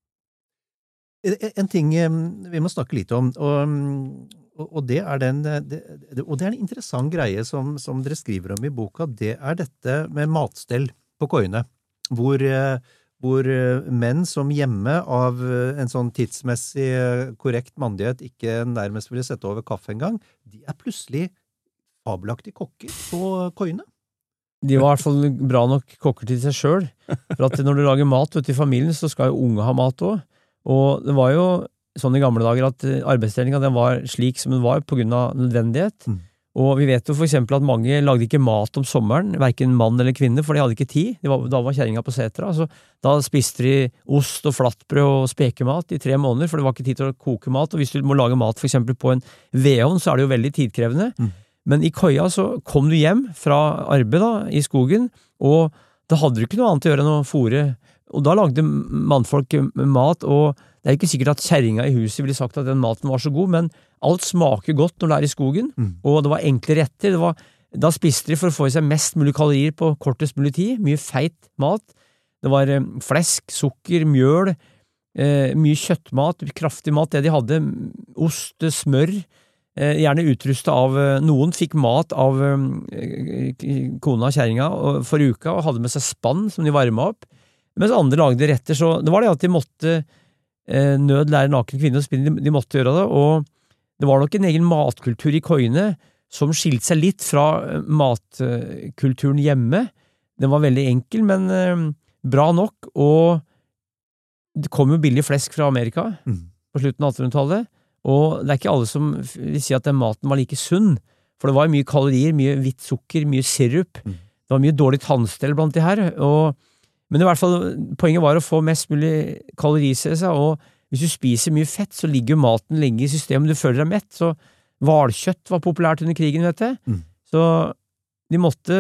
Speaker 1: En ting vi må snakke litt om, og, og, det, er den, det, og det er en interessant greie som, som dere skriver om i boka, det er dette med matstell på koiene, hvor hvor menn som hjemme av en sånn tidsmessig korrekt mandighet ikke nærmest ville sette over kaffe en gang, de er plutselig fabelaktige kokker på koiene.
Speaker 2: De var i hvert fall bra nok kokker til seg selv, for at når du lager mat ute i familien, så skal jo unge ha mat også. Og det var jo sånn i gamle dager at arbeidsdelingen den var slik som den var på grunn av nødvendighet. Mm. Og vi vet jo for eksempel at mange lagde ikke mat om sommeren, hverken mann eller kvinne, for de hadde ikke tid. De var, da var kjerringa på setra. Altså, da spiste de ost og flatbrød og spekemat i tre måneder, for det var ikke tid til å koke mat. Og hvis du må lage mat for eksempel på en vedovn, så er det jo veldig tidkrevende. Mm. Men i køya så kom du hjem fra arbeid da, i skogen, og da hadde du ikke noe annet å gjøre enn å fôre. Og da lagde mannfolk mat, og det er ikke sikkert at kjerringa i huset ville sagt at den maten var så god, men alt smaker godt når det er i skogen, mm. og det var enkle retter. Det var, da spiste de for å få i seg mest mulig kalorier på kortest mulig tid, mye feit mat. Det var eh, flesk, sukker, mjøl, eh, mye kjøttmat, kraftig mat, det de hadde, ost, smør, eh, gjerne utrustet av, eh, noen fikk mat av eh, kona og kjerringa for uka, og hadde med seg spann som de varmet opp, mens andre lagde retter, så det var det at de måtte eh, nød lære naken kvinne å spille, de, de måtte gjøre det, og det var nok en egen matkultur i køyene som skilte seg litt fra matkulturen hjemme. Den var veldig enkel, men eh, bra nok, og det kom jo billig flesk fra Amerika mm. på slutten av attenhundretallet, og det er ikke alle som vil si at den maten var like sunn, for det var mye kalorier, mye hvitt sukker, mye sirup, mm. det var mye dårlig tannstell blant de her, og, men i hvert fall poenget var å få mest mulig kalorier i seg, og hvis du spiser mye fett, så ligger maten lenge i systemet, du føler deg mett, så hvalkjøtt var populært under krigen, vet du. Mm. Så de måtte,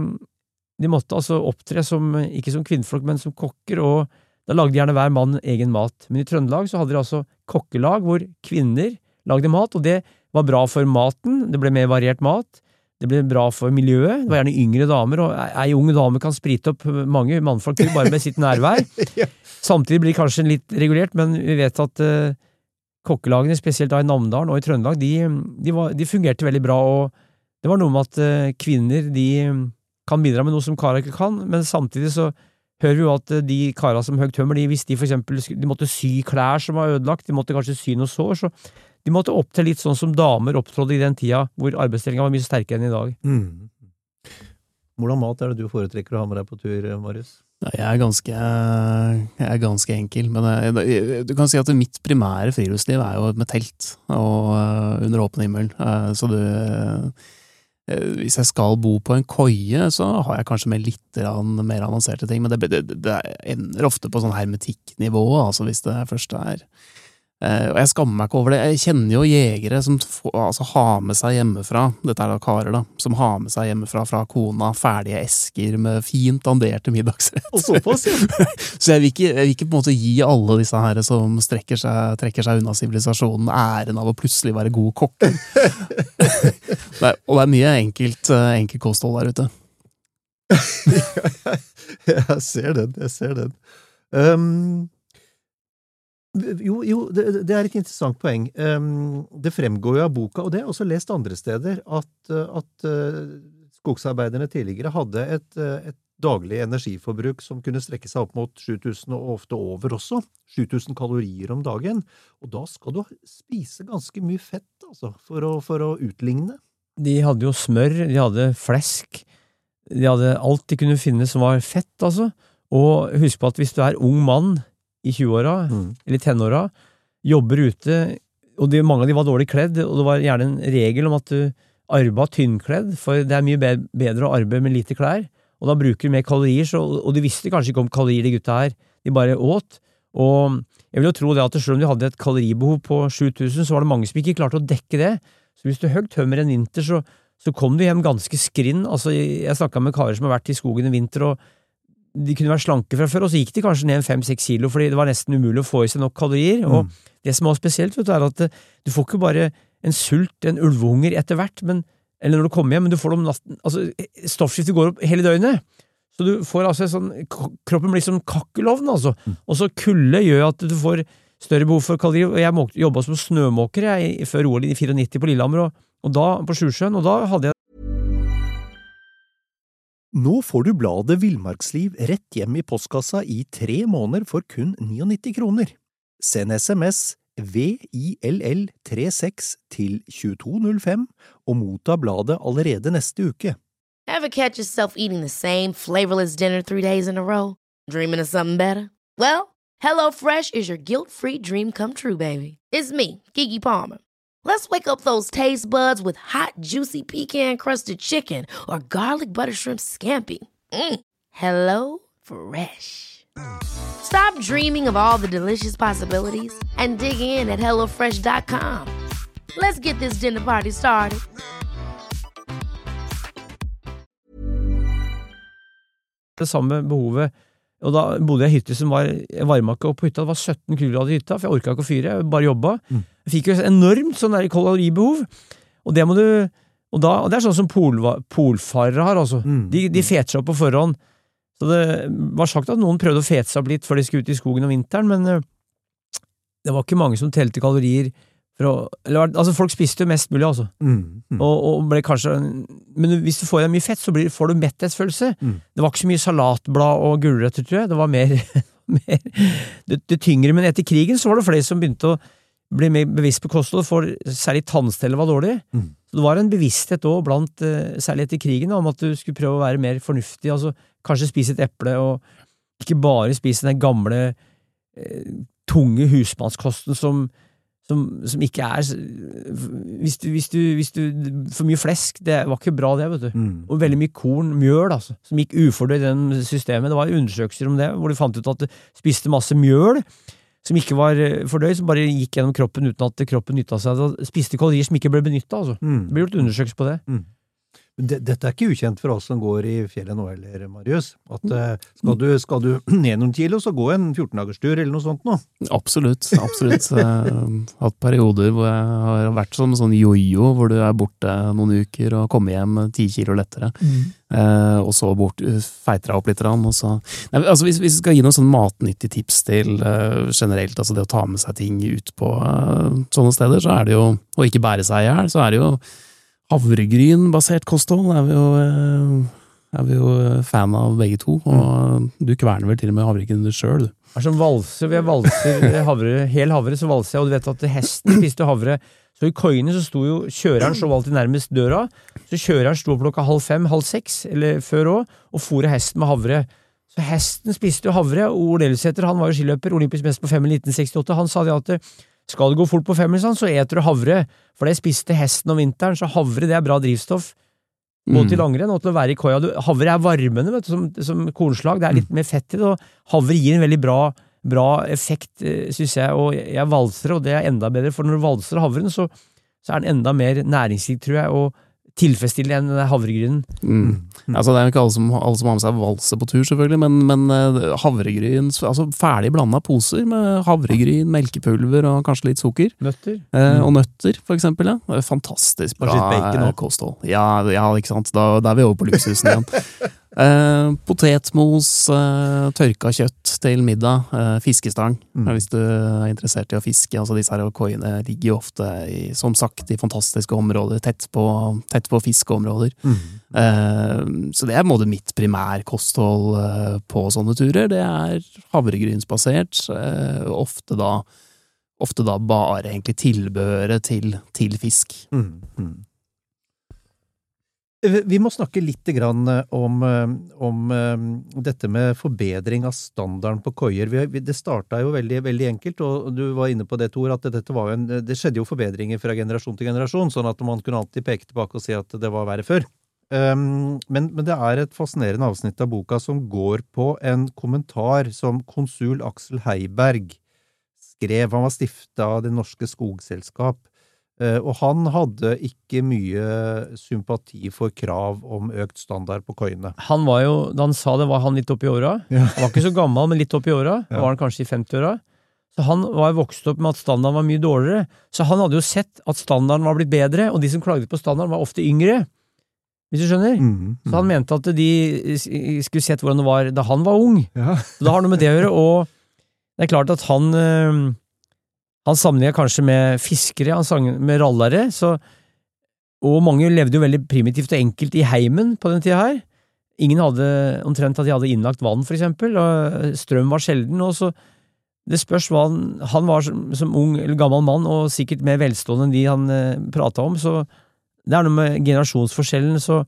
Speaker 2: de måtte altså opptre som, ikke som kvinnfolk, men som kokker, og da lagde gjerne hver mann egen mat. Men i Trøndelag så hadde de altså kokkelag, hvor kvinner lagde mat, og det var bra for maten, det ble mer variert mat, det ble bra for miljøet, det var gjerne yngre damer, og ei unge dame kan sprite opp mange mannfolk bare med sitt nærvær. Ja. Samtidig blir det kanskje litt regulert, men vi vet at uh, kokkelagene, spesielt da i Namdalen og i Trøndelag, de, de, var, de fungerte veldig bra, og det var noe med at uh, kvinner, de kan bidra med noe som karer ikke kan, men samtidig så hører vi jo at uh, de karer som høg tømmer, de, hvis de for eksempel de måtte sy klær som var ødelagt, de måtte kanskje sy noe sår, så de måtte opptre litt sånn som damer opptrådde i den tida, hvor arbeidsdelingen var mye sterkere enn i dag.
Speaker 1: Mm. Hvordan mat er det du foretrekker å ha med deg på tur, Marius?
Speaker 3: Ja, jeg, er ganske, jeg er ganske enkel, men jeg, du kan si at mitt primære friluftsliv er jo med telt og uh, under åpen himmel. Uh, så du, uh, hvis jeg skal bo på en køye, så har jeg kanskje med litt mer avanserte ting, men det, det, det ender ofte på sånn hermetikknivå, altså hvis det først er. Uh, og jeg skammer meg ikke over det. Jeg kjenner jo jegere som får, altså, har med seg hjemmefra, dette er da karer da, som har med seg hjemmefra fra kona ferdige esker med fint danderte middagsrett.
Speaker 1: Og såpass, ja.
Speaker 3: Så jeg vil, ikke, jeg vil ikke på en måte gi alle disse her som strekker seg, trekker seg unna sivilisasjonen æren av å plutselig være god kokker. Nei, og det er mye enkelt, enkelt kosthold der ute.
Speaker 1: Jeg ser den, jeg ser den. Um... Jo, jo det, det er et interessant poeng. Um, det fremgår jo av boka, og det er også lest andre steder, at, at uh, skogsarbeiderne tidligere hadde et, et daglig energiforbruk som kunne strekke seg opp mot sju tusen, og ofte over også, sju tusen kalorier om dagen. Og da skal du spise ganske mye fett, altså, for å, for å utligne.
Speaker 2: De hadde jo smør, de hadde flesk, de hadde alt de kunne finne som var fett, altså. Og husk på at hvis du er ung mann, i tjueåra, mm. eller tenåra, jobber ute, og de, mange av de var dårlig kledd, og det var gjerne en regel om at du arba tynnkledd, for det er mye bedre å arbe med lite klær, og da bruker du mer kalorier, så, og de visste kanskje ikke om kalorier de gutta her, de bare åt, og jeg vil jo tro det at selv om de hadde et kaloribehov på sju tusen, så var det mange som ikke klarte å dekke det, så hvis du høgg tømmer en vinter, så, så kom du hjem ganske skrinn, altså jeg snakket med karer som har vært i skogen en vinter, og de kunne være slanke fra før, og så gikk de kanskje ned fem seks kilo, fordi det var nesten umulig å få i seg nok kalorier, og mm. det som var spesielt, vet du, er at du får ikke bare en sult, en ulvunger etter hvert, men, eller når du kommer hjem, men du får det om natten, altså stoffskiftet går opp hele døgnet, så du får altså en sånn, kroppen blir som kakkelovn, altså, mm. og så kulde gjør at du får større behov for kalorier, og jeg jobbet som snømåker jeg, før O L i nittini på Lillehammer, og, og da på Sjusjøen, og da hadde jeg
Speaker 1: Nå får du bladet Villmarksliv rett hjem i postkassa i tre måneder for kun nittini kroner. Send sms V I L L tre seks til to to null fem og motta bladet allerede neste uke.
Speaker 7: Ever catch yourself eating the same flavorless dinner three days in a row? Dreaming of something better? Well, HelloFresh is your guilt-free dream come true, baby. It's me, Keke Palmer. Let's wake up those taste buds with hot, juicy pecan-crusted chicken or garlic butter shrimp scampi. Mm. Hello Fresh. Stop dreaming of all the delicious possibilities and dig in at hello fresh dot com. Let's get this dinner party started.
Speaker 2: Det samme behovet, og da bodde jeg i hytte som var, jeg varma ikke opp på hytta, det var sytten kuldegrader i hytta, for jeg orket ikke å fyre, jeg bare jobba. Mm. Jeg fikk jo enormt sånn der kaloribehov, og det må du, og da, og det er sånn som pol, polfarere har, altså. Mm. De, de feter seg opp på forhånd. Så det var sagt at noen prøvde å fete seg opp litt før de skulle ut i skogen om vinteren, men det var ikke mange som telte kalorier for å, eller, altså folk spiste jo mest mulig, altså. Mm, mm. Og, og ble kanskje, men hvis du får mye fett, så blir, får du metthetsfølelse. Mm. Det var ikke så mye salatblad og gulrøtter, tror jeg. Det var mer, mer det, det tyngre, men etter krigen så var det flere som begynte å bli mer bevisst på kosthold, for særlig tannstellet var dårlig. Mm. Så det var en bevissthet også blant, særlig etter krigen, om at du skulle prøve å være mer fornuftig, altså kanskje spise et eple, og ikke bare spise den gamle, eh, tunge husmannskosten som Som, som ikke er hvis du, hvis, du, hvis du for mye flesk, det var ikke bra det, vet du. Mm. Og veldig mye korn, mjøl, altså, som gikk ufordøyd i den systemet. Det var undersøkelser om det, hvor de fant ut at det spiste masse mjøl som ikke var fordøyd, som bare gikk gjennom kroppen uten at kroppen nyttet seg. Det spiste kalorier som ikke ble benyttet, altså. Mm. Det ble gjort undersøkelser på det.
Speaker 1: Mm. Dette er ikke ukjent for oss som går i fjellet nå, eller Marius, at skal du, skal du ned noen kilo, så gå en fjorten-dagerstur eller noe sånt nå? Absolutt,
Speaker 3: absolutt. Jeg har hatt perioder hvor jeg har vært som sånn jojo, hvor du er borte noen uker og kommer hjem ti kilo lettere, mm. eh, og så bort, feiter deg opp litt, og så... Nei, altså hvis, hvis vi skal gi noen sånn matnyttige tips til uh, generelt, altså det å ta med seg ting ut på uh, sånne steder, så er det jo, og ikke bære seg i hjel, så er det jo havregryn-basert kosthold er vi, jo, er vi jo fan av begge to, og du kverner vel til og med havregryn du selv.
Speaker 2: Det er som valser, vi har valser, havre, hel havre, så valser jeg, og du vet at hesten spiste havre, så i køyene så sto jo, kjøreren så alltid nærmest døra, så kjøreren sto klokka halv fem, halv seks, eller før også, og fôret hesten med havre. Så hesten spiste jo havre, og Ole Elsæter, han var jo skiløper, olympisk mest på fem i nitten sekstiåtte, han sa det at skal det gå fort på femmeren, så eter du havre, for det spiste hesten om vinteren, så havre det er bra drivstoff, både mm. til langrenn og til å være i køya. Havre er varmende, vet du, som, som kornslag, det er litt mer fett i det, og havre gir en veldig bra, bra effekt, synes jeg, og jeg valser, og det er enda bedre, for når du valser havren, så, så er den enda mer næringsrik, tror jeg, og tilfredsstille enn havregrynen.
Speaker 3: Mm. Mm. Altså, det er jo ikke alle som, alle som har med seg valse på tur, selvfølgelig, men, men uh, havregryn, altså ferdig blandet poser med havregryn, melkepulver og kanskje litt sukker.
Speaker 2: Nøtter.
Speaker 3: Uh, mm. Og nøtter, for eksempel, ja. Det er fantastisk bra bacon, kosthold. Ja, ja, ikke sant? Da, da er vi over på luksusen igjen. Uh, potetmos, uh, tørka kjøtt til middag, uh, fiskestang, mm. hvis du er interessert i å fiske. Altså disse her koiene ligger jo ofte i, som sagt, i fantastiske områder, tett på, tett på fiskeområder. Mm. Uh, så det er måte mitt primærkosthold uh, på sånne turer. Det er havregrynsbasert, uh, ofte da ofte da bare egentlig tilbehøret til, til fisk. Mm. Mm.
Speaker 1: Vi må snakke litt grann om, om dette med forbedring av standarden på køyer. Det startet jo veldig, veldig enkelt, og du var inne på det, Tor, at dette var jo en, det skjedde jo forbedringer fra generasjon til generasjon, sånn at man kunne alltid peke tilbake og si at det var verre før. Um, men, men det er et fascinerende avsnitt av boka som går på en kommentar som konsul Aksel Heiberg skrev. Han var stiftet av Det Norske Skogselskap. Uh, og han hadde ikke mye sympati for krav om økt standard på køyene.
Speaker 2: Han var jo, da han sa det, var han litt opp i åra. Ja. Han var ikke så gammel, men litt opp i åra. Ja. Var han kanskje i femti-åra. Så han var vokst opp med at standarden var mye dårligere. Så han hadde jo sett at standarden var blitt bedre, og de som klagde på standarden var ofte yngre. Hvis du skjønner? Mm, mm. Så han mente at de skulle sett hvordan det var da han var ung. Ja. Så da har det med det å gjøre, og det er klart at han... Øh, Han sammenlignet kanskje med fiskere, han sang med rallere, så, og mange levde jo veldig primitivt og enkelt i heimen på den tida her. Ingen hadde omtrent at de hadde innlagt vann, for eksempel, og strøm var sjelden, og så det spørs hva han, han var som, som ung eller gammel mann, og sikkert mer velstående enn de han eh, pratet om, så det er noe med generasjonsforskjellen, så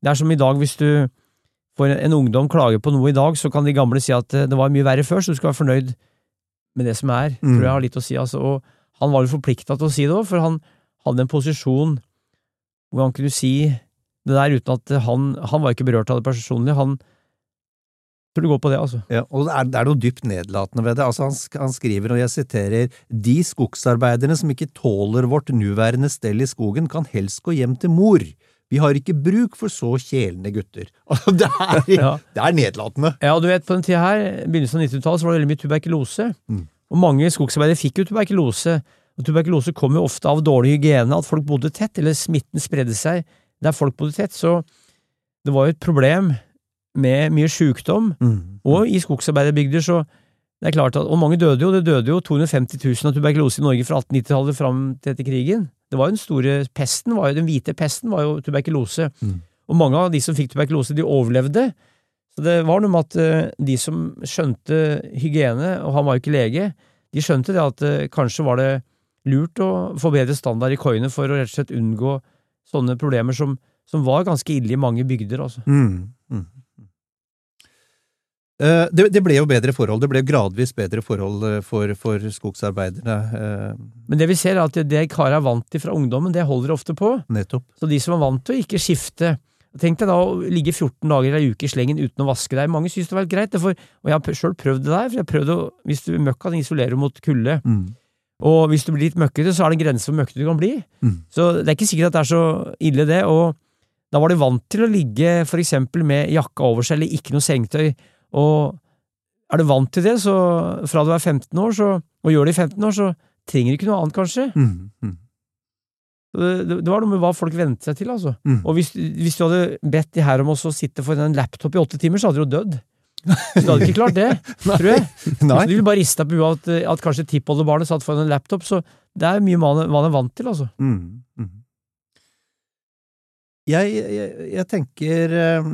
Speaker 2: Det er som i dag, hvis du får en, en ungdom klage på noe i dag, så kan de gamle si at det var mye verre før, så du skal være fornøyd med det som er, mm. tror jeg har litt å si. Altså. Og han var jo forpliktet til å si det også, for han hadde en posisjon hvor han kunne si det der uten at han, han var ikke berørt av det personlig, han tror det går på det, altså.
Speaker 1: Ja, og det er, det er noe dypt nedlatende ved det. Altså, han, han skriver, og jeg siterer, «De skogsarbeiderne som ikke tåler vårt nuværende stell i skogen, kan helst gå hjem til mor. Vi har ikke bruk for så kjelende gutter.» Altså, det er, ja. det er nedlatende.
Speaker 2: Ja, og du vet, på den tiden her, begynnelsen av nittenhundretallet, så var det veldig mye tuberkulose. Mm. Og mange skogsarbeidere fikk jo tuberkulose, og tuberkulose kom jo ofte av dårlig hygiene, at folk bodde tett, eller smitten spredde seg der folk bodde tett, så det var jo et problem med mye sykdom, mm. og i skogsarbeiderbygder, så det er klart at, og mange døde jo, det døde jo to hundre og femti tusen av tuberkulose i Norge fra atten-nittitallet fram til etter krigen. Det var jo den store pesten, var jo, den hvite pesten var jo tuberkulose, mm. og mange av de som fikk tuberkulose, de overlevde, så det var noe med at de som skjønte hygiene, og han var jo ikke lege, de skjønte det at kanskje var det lurt å få bedre standard i koiene for å rett og slett unngå sånne problemer som, som var ganske ille i mange bygder, altså.
Speaker 1: Mm. Mm. Det, det ble jo bedre forhold, det ble gradvis bedre forhold for, for skogsarbeiderne.
Speaker 2: Men det vi ser er at det, det Kara er vant til fra ungdommen, det holder ofte på.
Speaker 1: Nettopp.
Speaker 2: Så de som er vant til å ikke skifte, tenk deg da å ligge fjorten dager eller en uke i slengen uten å vaske deg. Mange synes det var helt greit, for, og jeg har selv prøvd det der, for jeg har prøvd å, hvis du møkka, den isolerer mot kulde. Mm. Og hvis du blir litt møkkete, så er det en grense for møkkete du kan bli. Mm. Så det er ikke sikkert at det er så ille det, og da var de vant til å ligge for eksempel med jakka over seg, eller ikke noe sengetøy, og er du vant til det, så fra du er femten år, så, og gjør det i femten år, så trenger du ikke noe annet, kanskje. Mm. Mm. Det, det var noe med hva folk ventet seg til, altså. Mm. Og hvis, hvis du hadde bedt de her om å sitte for en laptop i åtte timer, så hadde du jo dødd. Så du hadde ikke klart det, tror jeg.
Speaker 1: Nei.
Speaker 2: Så du vil bare riste på at, at kanskje tippoldebarnet satt foran en laptop, så det er mye man, man er vant til, altså.
Speaker 1: Mm. Mm. Jeg, jeg, jeg tenker uh,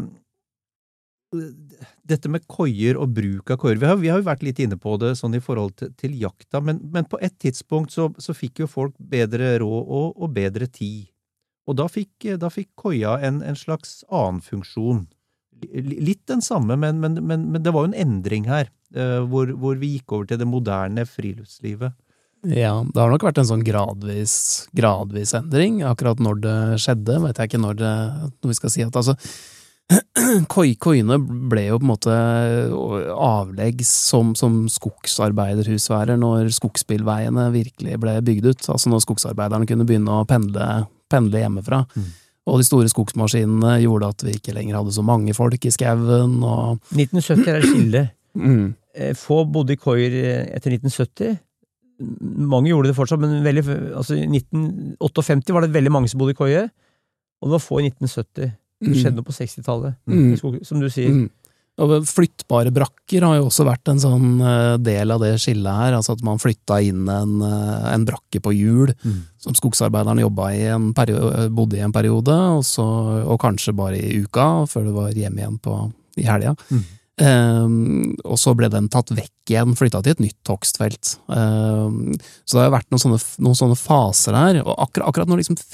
Speaker 1: dette med koier og bruk av koier, vi har, vi har jo vært litt inne på det sånn i forhold til, til jakta, men, men på et tidspunkt så, så fikk jo folk bedre råd og, og bedre tid. Og da fikk, da fikk koia en, en slags annen funksjon. Litt den samme, men, men, men, men det var jo en endring her, uh, hvor, hvor vi gikk over til det moderne friluftslivet.
Speaker 3: Ja, det har nok vært en sånn gradvis, gradvis endring. Akkurat når det skjedde, vet jeg ikke når, det, når vi skal si at altså, koi, koiene ble jo på en måte avlegg som, som skogsarbeiderhusværer når skogsbilveiene virkelig ble bygd ut. Altså når skogsarbeiderne kunne begynne å pendle, pendle hjemmefra. Mm. Og de store skogsmaskinene gjorde at vi ikke lenger hadde så mange folk i skauen. Og
Speaker 2: nitten sytti er det skille. Mm. Få bodde i koier etter nitten sytti. Mange gjorde det fortsatt, men veldig, altså i nitten femtiåtte var det veldig mange som bodde i koie, og det var få i nitten sytti. Det skjedde noe på sekstitallet, mm. som du sier. Mm.
Speaker 3: Og flyttbare brakker har jo også vært en sånn del av det skillet her, altså at man flytta inn en, en brakke på hjul, mm. som skogsarbeiderne jobbet i en periode, bodde i en periode, og, så, og kanskje bare i uka, før det var hjemme igjen på, i helga. Mm. Um, og så ble den tatt vekk igjen, flyttet til et nytt hogstfelt. Um, så det har vært noen sånne, noen sånne faser her, og akkurat, akkurat når liksom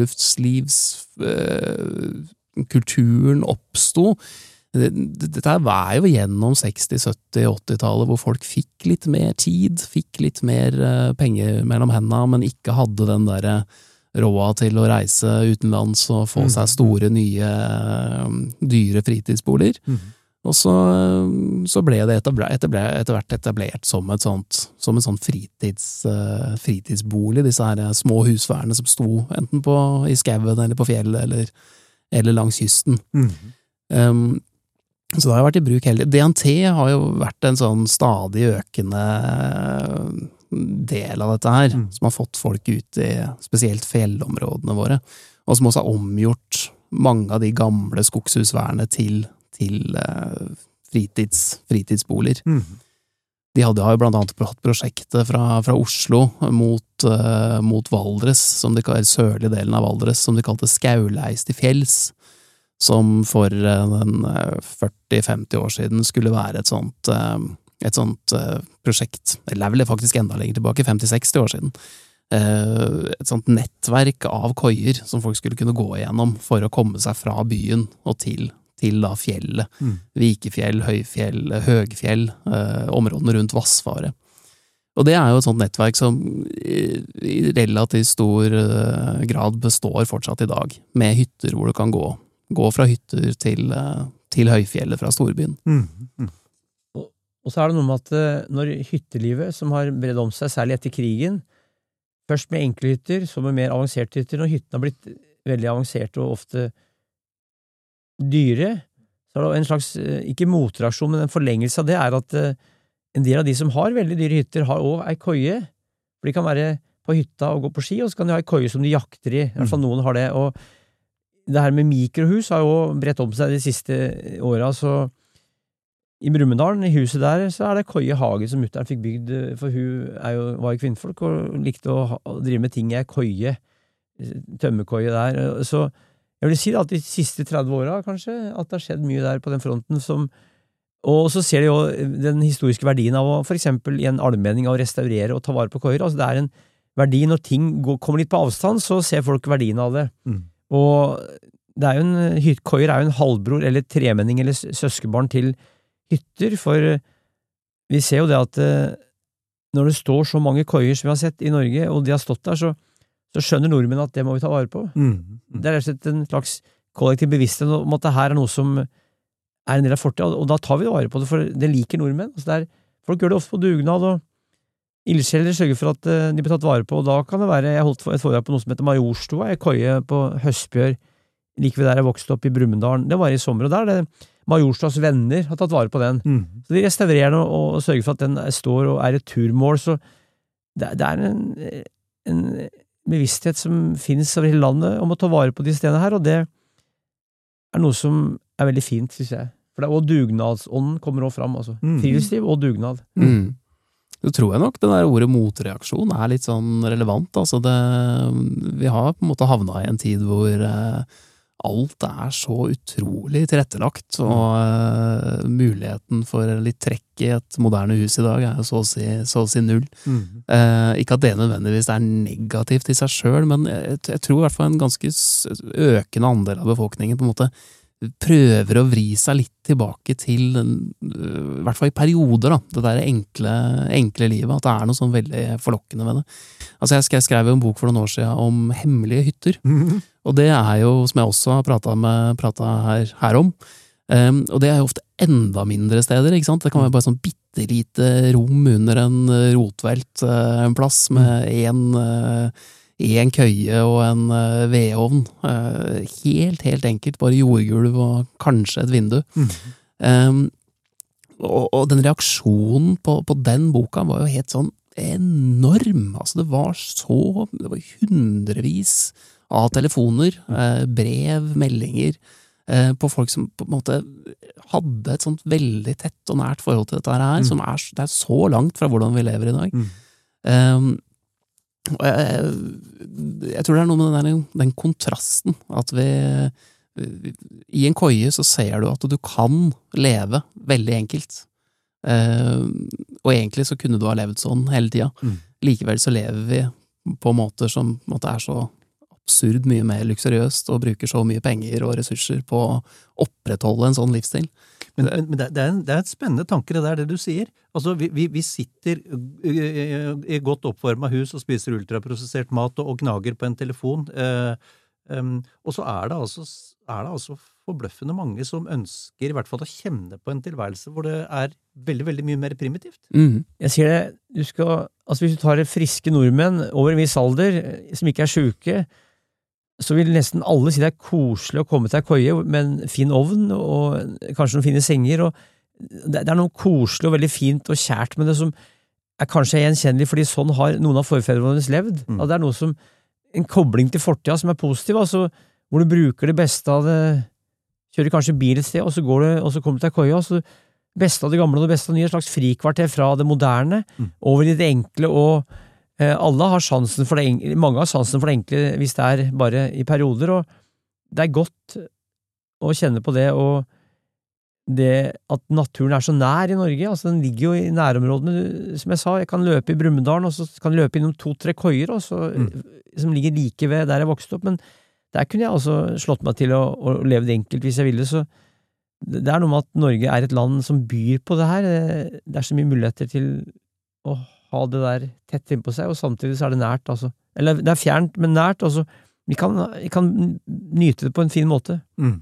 Speaker 3: friluftslivskulturen uh, oppstod, dette var jo gjennom seksti-, sytti-, åtti-tallet, hvor folk fikk litt mer tid, fikk litt mer uh, penger mellom hendene, men ikke hadde den der råd til å reise utenlands og få mm. seg store, nye, uh, dyre fritidsboliger. Mm. Og så, så ble det etter, etter, etter hvert etablert som et sånt, som en sånn fritids, uh, fritidsbolig, disse her små husværene som sto enten på, i skauen eller på fjellet eller, eller langs kysten. Mm. Um, så det har vært i bruk hele. D N T har jo vært en sånn stadig økende del av dette her, mm. som har fått folk ut i spesielt fjellområdene våre, og som også har omgjort mange av de gamle skogshusværene til til uh, fritids, fritidsboliger. Mm. De hadde jo blant annet hatt prosjektet fra, fra Oslo mot, uh, mot Valdres, som de kaller sørlige delen av Valdres, som de kalte Skauleis til fjells, som for uh, førti til femti år siden skulle være et sånt, uh, et sånt uh, prosjekt, eller er vel faktisk enda lenger tilbake, femti til seksti år siden, et sånt nettverk av koier som folk skulle kunne gå igjennom for å komme seg fra byen og til, til da fjellet. Mm. Vikefjell, Høyfjell, Høgfjell, eh, områdene rundt Vassfaret. Og det er jo et sånt nettverk som i, i relativt stor eh, grad består fortsatt i dag, med hytter hvor du kan gå. Gå fra hytter til, eh, til Høyfjellet fra storbyen. Mm. Mm.
Speaker 2: Og, og så er det noe med at eh, når hyttelivet, som har bredd om seg, særlig etter krigen, først med enkle hytter, så med mer avanserte hytter, når hyttene har blitt veldig avanserte og ofte dyre, så er det en slags, ikke motreaksjon, men en forlengelse av det er at en del av de som har veldig dyre hytter har også ei koie, for de kan være på hytta og gå på ski, og så kan de ha ei koie som de jakter i, i hvert fall noen har det, og det her med mikrohus har jo bredt om seg de siste åra, så i Brumunddal, i huset der, så er det koie Hagen som mutteren fikk bygd, for hun er jo, var jo kvinnfolk og likte å, ha, å drive med ting i ei koie, tømmerkoie der, så jeg vil si at de siste tretti åra kanskje, at det har skjedd mye der på den fronten som, og så ser de jo den historiske verdien av å for eksempel i en allmenning av å restaurere og ta vare på koier, altså det er en verdi når ting går, kommer litt på avstand, så ser folk verdien av det. Mm. Og det er jo en, koier er jo en halvbror eller tremenning eller søskenbarn til hytter, for vi ser jo det at når det står så mange koier som vi har sett i Norge, og de har stått der, så, så skjønner nordmenn at det må vi ta vare på. Mm. Mm. Det er rett og slett en slags kollektiv bevissthet om at det her er noe som er en del av fortiden, og da tar vi vare på det, for det liker nordmenn. Altså det er, folk gjør det ofte på dugnad, og ildsjeler sørger for at de blir tatt vare på, og da kan det være, jeg holdt et foredrag på noe som heter Majorstua, jeg koie på Høstbjør, like ved der jeg vokste opp i Brumunddal, det var i sommer, og der er det Majorstuas venner har tatt vare på den. Mm. Så de restaurerer den og, og sørger for at den står og er et turmål, så det, det er en, en bevissthet som finnes over hele landet om å ta vare på de stedene her, og det er noe som er veldig fint, synes jeg. For det er også dugnadsånden kommer også fram, altså. Mm. Friluftsliv og dugnad.
Speaker 3: Mm. Så tror jeg nok det der ordet motreaksjon er litt sånn relevant, altså det, vi har på en måte havnet i en tid hvor eh, alt er så utrolig tilrettelagt, og uh, muligheten for litt trekk i et moderne hus i dag er jo så å si, så å si null. Mm. Uh, ikke at det nødvendigvis er negativt i seg selv, men jeg, jeg tror i hvert fall en ganske økende andel av befolkningen på en måte prøver å vri seg litt tilbake til, i hvert fall i perioder, da, det der enkle, enkle livet, at det er noe sånn veldig forlokkende med det. Altså jeg, jeg skrev jo en bok for noen år siden om hemmelige hytter, mm-hmm. og det er jo, som jeg også har pratet, med, pratet her, her om, um, og det er jo ofte enda mindre steder, ikke sant? Det kan være bare sånn bittelite rom under en rotvelt, uh, en plass med en uh, en køye og en uh, vedovn. Uh, helt, helt enkelt. Bare jordgulv og kanskje et vindu. Mm. Um, og, og den reaksjonen på, på den boka var jo helt sånn enorm. Altså det var så, det var hundrevis av telefoner, uh, brev, meldinger, uh, på folk som på en måte hadde et sånt veldig tett og nært forhold til dette her, mm. som er, det er så langt fra hvordan vi lever i dag. Mm. Um, Jeg, jeg tror det er noe med den, der, den kontrasten, at vi, i en koie så ser du at du kan leve veldig enkelt, eh, og egentlig så kunne du ha levd sånn hele tida. Mm. Likevel så lever vi på måter som måte, er så absurd mye mer luksuriøst, og bruker så mye penger og ressurser på å opprettholde en sånn livsstil.
Speaker 1: Men, men det, er en, det er et spennende tanke det der, det du sier. Altså, vi, vi, vi sitter i godt oppvarmet hus og spiser ultraprosessert mat og, og gnager på en telefon, eh, um, og så er det, altså, er det altså forbløffende mange som ønsker i hvert fall å kjenne på en tilværelse hvor det er veldig, veldig mye mer primitivt.
Speaker 2: Mm. Jeg sier det, du skal, altså hvis du tar friske nordmenn over en viss alder, som ikke er syke, så vil nesten alle si det er koselig å komme til ei koie med en fin ovn og kanskje noen fine senger, og det er noe koselig og veldig fint og kjært med det som er kanskje gjenkjennelig, fordi sånn har noen av forfedrene deres levd. Mm. Det er noe som, en kobling til fortida som er positiv, altså, hvor du bruker det beste av det, kjører kanskje bil et sted, og så går du, og så kommer du til ei koie, og så beste av det gamle og det beste av det nye, et slags frikvarter fra det moderne, mm. over i det enkle, og alle har sjansen for det enkle, mange har sjansen for det enkle hvis det er bare i perioder, og det er godt å kjenne på det, og det at naturen er så nær i Norge, altså den ligger jo i nærområdene, som jeg sa, jeg kan løpe i Brumunddal, og så kan jeg løpe innom to-tre koier, og så, mm. som ligger like ved der jeg vokste opp, men der kunne jeg også slått meg til å, å leve det enkelt hvis jeg ville, så det er noe med at Norge er et land som byr på det her, det er så mye muligheter til å ha det der tett innpå seg, og samtidig så er det nært, altså. Eller det er fjernt, men nært, altså. Vi kan, vi kan nyte det på en fin måte.
Speaker 3: Mm.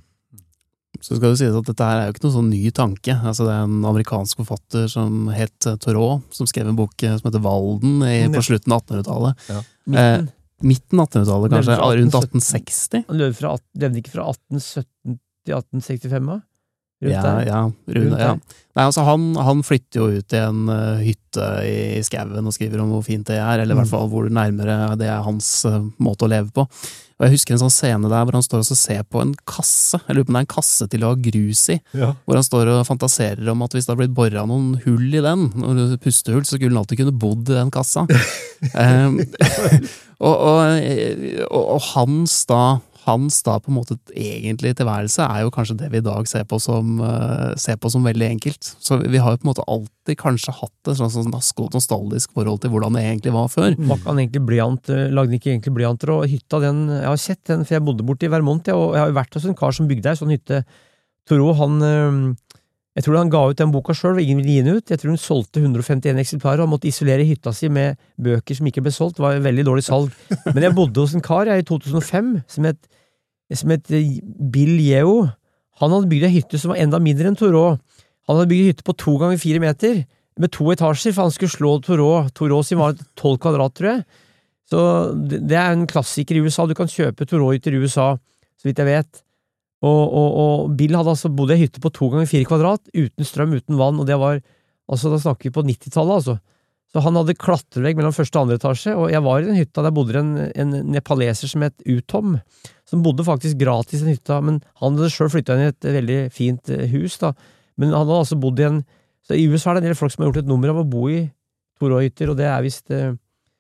Speaker 3: Så skal det sies at dette her er jo ikke noen sånn ny tanke. Altså det er en amerikansk forfatter som het Thoreau, som skrev en bok som heter Walden i, på slutten av attenhundretallet. Ja.
Speaker 2: Midten.
Speaker 3: Eh, midten av attenhundretallet, kanskje, rundt atten seksti.
Speaker 2: Han levde, fra, levde ikke fra atten sytten til atten sekstifem, da?
Speaker 3: Rundt ja, der. ja, rundt, ja. Nei, altså han, han flytter jo ut i en uh, hytte i skauen og skriver om hvor fint det er, eller i hvert fall hvor nærmere det er hans uh, måte å leve på. Og jeg husker en sånn scene der hvor han står og ser på en kasse, jeg lurer på om det er en kasse til å ha grus i, ja. Hvor han står og fantaserer om at hvis det har blitt borret noen hull i den, noen pustehull, så skulle han alltid kunne bodd i den kassa. um, og, og, og, og hans da hans da på en måte egentlig tilværelse er jo kanskje det vi i dag ser på som, uh, ser på som veldig enkelt. Så vi har jo på en måte alltid kanskje hatt et sånn, sånn nostalgisk forhold til hvordan det egentlig var før.
Speaker 2: Var han egentlig blyant, lagde ikke egentlig blyanter, og hytta den, jeg har sett den, for jeg bodde borte i Vermont, ja, og jeg har jo vært hos en kar som bygde ei sånn hytte. Thoreau, han, jeg tror han ga ut den boka selv, og ingen ville gi den ut. Jeg tror hun solgte hundre og femtien eksemplarer, og han måtte isolere hytta si med bøker som ikke ble solgt. Det var veldig dårlig salg. Men jeg bodde hos en kar jeg, i to tusen og fem, som het som het Bill Yeo. Han hadde bygd en hytte som var enda mindre enn Thoreau. Han hadde bygd en hytte på to ganger fire meter, med to etasjer, for han skulle slå Thoreau. Thoreau sin var tolv kvadrat, tror jeg. Så det, det er en klassiker i U S A. Du kan kjøpe Thoreau-hytter i U S A, så vidt jeg vet. Og, og, og Bill hadde altså bodd i en hytte på to ganger fire kvadrat, uten strøm, uten vann, og det var, altså da snakker vi på nittitallet, altså. Så han hadde klatrevegg mellom første og andre etasje, og jeg var i den hytta, der bodde en, en nepaleser som het Utom, som bodde faktisk gratis i den hytta, men han hadde selv flyttet inn i et veldig fint hus da, men han hadde altså bodd i en, så i U S A er det en del folk som har gjort et nummer av å bo i Thoreau-hytter, og det er vist, eh,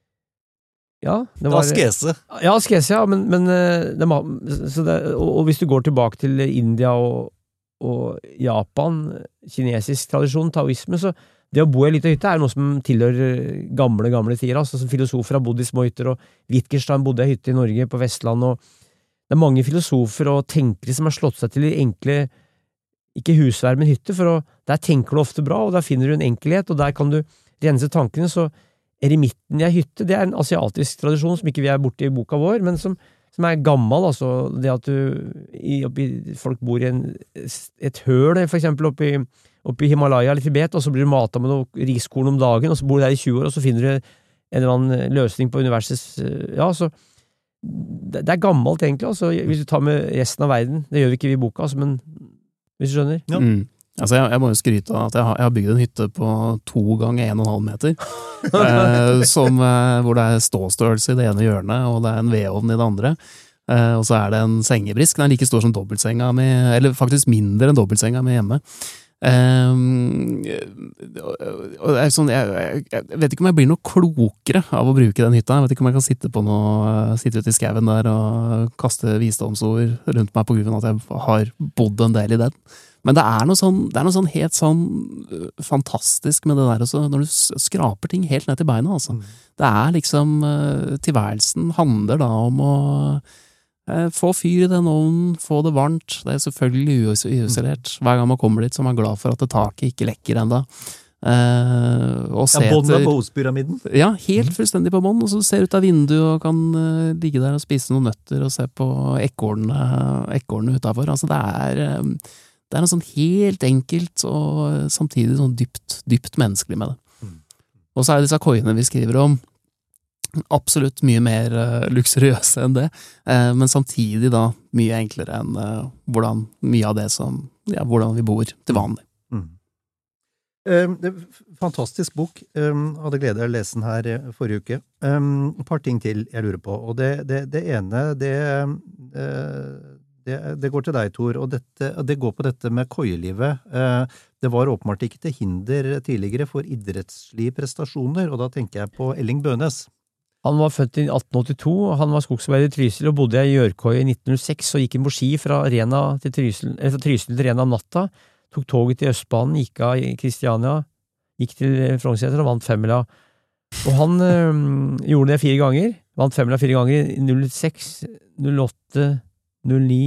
Speaker 2: ja, det var...
Speaker 1: Det var skese.
Speaker 2: Ja, skese, ja, men, men det, så det, og, og hvis du går tilbake til India og, og Japan, kinesisk tradisjon, taoisme, så det å bo i en liten hytte er noe som tilhører gamle, gamle tider, altså som filosofer har bodd i små hytter, og Wittgenstein bodde i hytte i Norge på Vestland, og det er mange filosofer og tenkere som har slått seg til i enkle, ikke husvær, men hytte, for å, der tenker du ofte bra, og der finner du en enkelhet, og der kan du rense tankene, så eremitten i en hytte, det er en asiatisk tradisjon som ikke vi er borte i boka vår, men som, som er gammel, altså det at du, i, oppi, folk bor i en, et høl, for eksempel oppi oppe i Himalaya eller Tibet, og så blir du matet med noe riskorn om dagen, og så bor du der i tjue år, og så finner du en eller annen løsning på universets, ja, så det, det er gammelt egentlig, altså, hvis du tar med resten av verden, det gjør vi ikke vi i boka, altså, men hvis du skjønner.
Speaker 3: Ja. Mm. Altså, jeg, jeg må jo skryte av at jeg har, jeg har bygd en hytte på to ganger en og en halv meter, eh, som, eh, hvor det er ståstørrelse i det ene hjørnet, og det er en vedovn i det andre. Uh, og så er det en sengebrisk, den er like stor som dobbeltsenga mi, eller faktisk mindre enn dobbeltsenga mi hjemme. Um, og det er sånn, jeg, jeg, jeg vet ikke om jeg blir noe klokere av å bruke den hytta. Jeg vet ikke om jeg kan sitte på noe, sitte ute i skauen der og kaste visdomsord rundt meg på grunn av at jeg har bodd en del i den. Men det er noe sånn, det er noe sånn helt sånn fantastisk med det der også, når du skraper ting helt ned til beina, altså. Mm. Det er liksom, tilværelsen handler da om å få fyr i den ovnen, få det varmt. Det er selvfølgelig uisolert. Hver gang man kommer dit, så er man glad for at det taket ikke lekker enda. Uh, og
Speaker 1: ja, bånd av Bose-pyramiden.
Speaker 3: Ja, helt fullstendig på bånd. Og så ser ut av vinduet og kan uh, ligge der og spise noen nøtter og se på ekornene, ekornene utenfor. Altså, det er, um, det er en sånn helt enkelt og samtidig sånn dypt, dypt menneskelig med det. Mm. Og så er det disse koiene vi skriver om, absolutt mye mer uh, luksuriøse enn det, uh, men samtidig da mye enklere enn uh, hvordan mye av det som, ja, hvordan vi bor til vanlig.
Speaker 1: Mm. Um, det er en fantastisk bok. Um, hadde glede av å lese den her forrige uke. Um, et par ting til jeg lurer på, og det, det, det ene, det, uh, det, det går til deg, Tor, og dette, det går på dette med koielivet. Uh, det var åpenbart ikke til hinder tidligere for idrettslige prestasjoner, og da tenker jeg på Elling Bønes.
Speaker 2: Han var født i atten åttito, han var skogsarbeider i Trysil og bodde i Gjørkøy i nitten null seks og gikk inn på ski fra Rena til Trysil, eller fra Trysil til Rena om natta. tok toget til Østbanen, gikk av i Kristiania, gikk til Frognerseteren og vant femmila. Og han øh, gjorde det fire ganger, vant femmila fire ganger i null seks, null åtte, null ni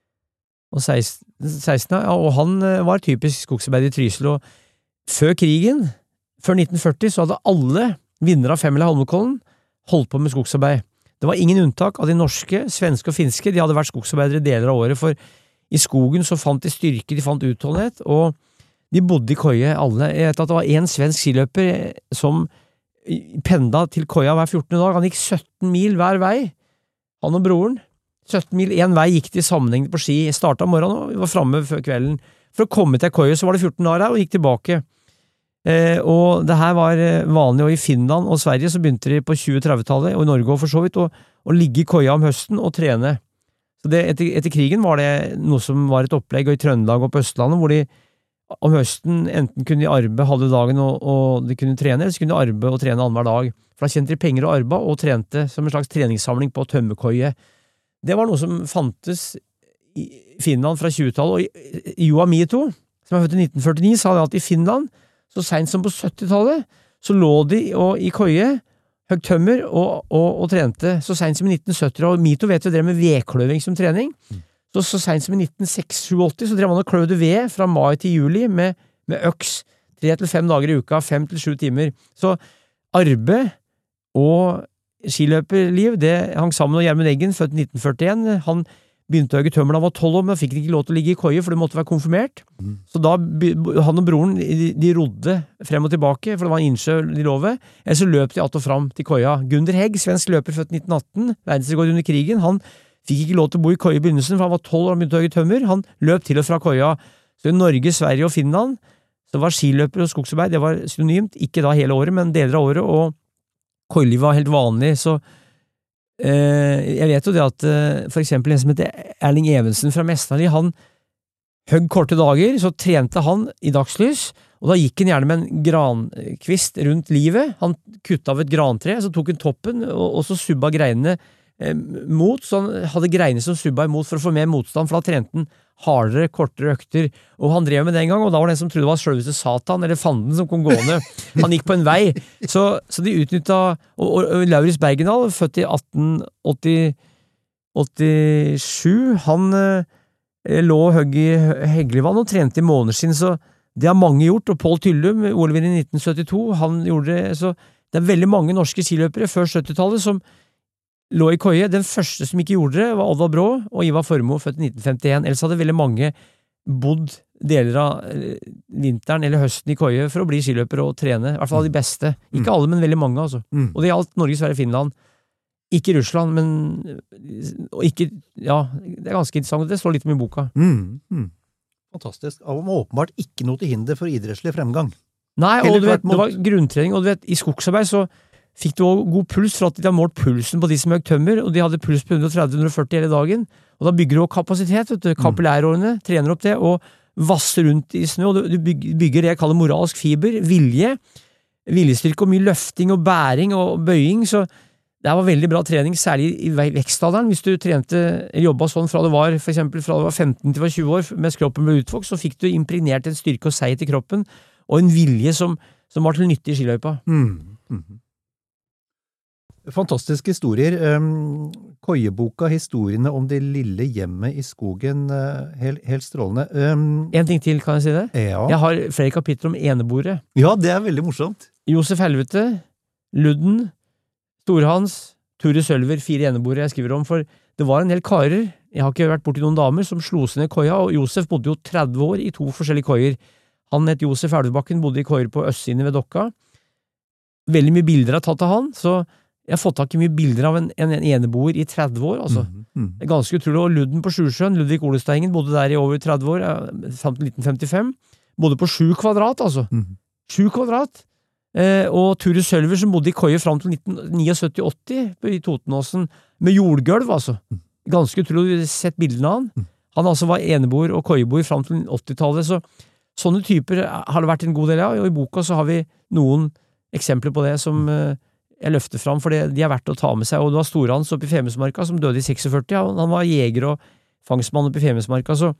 Speaker 2: og seksten, ja, og han øh, var typisk skogsarbeider i Trysil, og før krigen, før nitten førti, så hadde alle vinnere av femmila Holmenkollen holdt på med skogsarbeid. Det var ingen unntak av de norske, svenske og finske, de hadde vært skogsarbeidere deler av året, for i skogen så fant de styrke, de fant utholdenhet, og de bodde i koie alle. Jeg vet at det var en svensk skiløper som pendla til koia hver fjortende dag. Han gikk sytten mil hver vei, han og broren. sytten mil en vei gikk de sammenhengende på ski. Jeg startet om morgenen og var fremme før kvelden. For å komme til koie så var det fjorten dager her, og gikk tilbake. Eh, og det her var vanlig, og i Finland og Sverige så begynte de på tjue-trettitallet, og i Norge også for så vidt, å, å ligge i koia om høsten og trene. Så det, etter, etter krigen var det noe som var et opplegg, og i Trøndelag og på Østlandet, hvor de om høsten enten kunne de arbeide halve dagen og, og de kunne trene, eller så kunne de arbeide og trene annenhver dag. For da tjente de penger og arbeid, og trente som en slags treningssamling på tømmerkoie. Det var noe som fantes i Finland fra tjue-tallet, og Juha Mieto, som er født i nitten førtini, sa det at i Finland, så sent som på syttitallet, så lå de og, i koie, høgt tømmer og, og, og trente så sent som i nitten sytti, og Mito vet jo det med vedkløving som trening. Så, så sent som i nitten syttiseks-syttiåtte så drev man og kløvde ved fra mai til juli med, med øks, tre til fem dager i uka, fem til sju timer. Så arbeid og skiløperliv, det hang sammen, og Gjermund Eggen, født i nitten førtien, han begynte å øge tømmer da han var tolv år, men fikk ikke lov til å ligge i koie, for det måtte være konfirmert. Mm. Så da, han og broren, de, de rodde frem og tilbake, for det var en innsjø de lå ved, eller så løp de att og fram til koia. Gunder Hegg, svensk løper født i nitten atten, verdensrekord under krigen, han fikk ikke lov til å bo i koie i begynnelsen, for han var tolv år og begynte å øge tømmer, han løp til og fra koia. Så i Norge, Sverige og Finland, så var skiløper og skogsarbeid, det var synonymt, ikke da hele året, men deler av året, og koilivet var helt vanlig, så Uh, jeg vet jo det at uh, for eksempel en som heter Erling Evensen fra Mestnali, han høgg korte dager, så trente han i dagslys, og da gikk han gjerne med en grankvist rundt livet, han kuttet av et grantre, så tok han toppen, og, og så subba greinene uh, mot, så han hadde greinene som subba imot for å få mer motstand, for da trente han hardere, kortere økter, og han drev med det en gang, og da var det en som trodde det var selveste Satan, eller fanden som kom gående. Han gikk på en vei, så, så de utnyttet, og, og, og Lauritz Bergendal, født i atten åttisju, han eh, lå og høgg i Heglevann og trente i måneder siden, så det har mange gjort, og Paul Tyllum, O L-vinner i nitten syttito, han gjorde det, så det er veldig mange norske skiløpere før syttitallet som lå i koie. Den første som ikke gjorde det var Oddvar Brå og Ivar Formoe, født i nitten femtien. Ellers hadde veldig mange bodd deler av vinteren eller høsten i koie for å bli skiløpere og trene. I hvert fall de beste. Ikke alle, men veldig mange, altså. Mm. Og det gjaldt Norge, Sverige, Finland. Ikke Russland, men og ikke, ja, det er ganske interessant. Det står litt om i boka.
Speaker 1: Mm. Mm. Fantastisk. Og åpenbart ikke noe til hinder for idrettslig fremgang.
Speaker 2: Nei, og du vet, det var grunntrening, og du vet, i skogsarbeid så fikk du også god puls, for at de hadde målt pulsen på de som høgg tømmer, og de hadde puls på hundre tretti til hundre førti hele dagen, og da bygger du også kapasitet, vet du, kapillærårene, trener opp det, og vasser rundt i snø, og du bygger det jeg kaller moralsk fiber, vilje, viljestyrke og mye løfting og bæring og bøying, så det var veldig bra trening, særlig i vekstalderen. Hvis du trente, eller jobbet sånn fra du var, for eksempel fra du var femten til du var tjue år, mens kroppen ble utvokst, så fikk du impregnert en styrke og seier til kroppen, og en vilje som, som var til nytte i skiløypa.
Speaker 1: Mm. Mm. Fantastiske historier. Um, Koieboka, historiene om det lille hjemmet i skogen, uh, helt, helt strålende. Um,
Speaker 2: en ting til, kan jeg si det?
Speaker 1: Ja.
Speaker 2: Jeg har flere kapitler om enebordet.
Speaker 1: Ja, det er veldig morsomt.
Speaker 2: Josef Helvete, Ludden, Storhans, Ture Sølver, fire enebord jeg skriver om, for det var en del karer, jeg har ikke vært borti noen damer, som slo seg ned i koia, og Josef bodde jo tretti år i to forskjellige koier. Han het Josef Elvebakken, bodde i koier på østsiden ved Dokka. Veldig mye bilder er tatt av han, så jeg har fått tak i mye bilder av en, en, en eneboer i tretti år, altså. Mm, mm. Det er ganske utrolig, og Ludden på Sjusjøen, Ludvig Olesteigen, bodde der i over tretti år, frem til nitten femtifem, bodde på sju kvadrat, altså. Mm. Sju kvadrat. Eh, og Ture Sølver, som bodde i koie frem til nitten syttini åtti i Totenåsen, med jordgulv, altså. Ganske utrolig, sett bildene av han. Han altså var eneboer og koieboer frem til åttitallet, så sånne typer har det vært en god del av, og i boka så har vi noen eksempler på det som eh, jeg løfter fram, for de er verdt å ta med seg, og det var Storhans oppe i Femundsmarka, som døde i førtiseks, ja, han var jeger og fangstmann oppe i Femundsmarka, så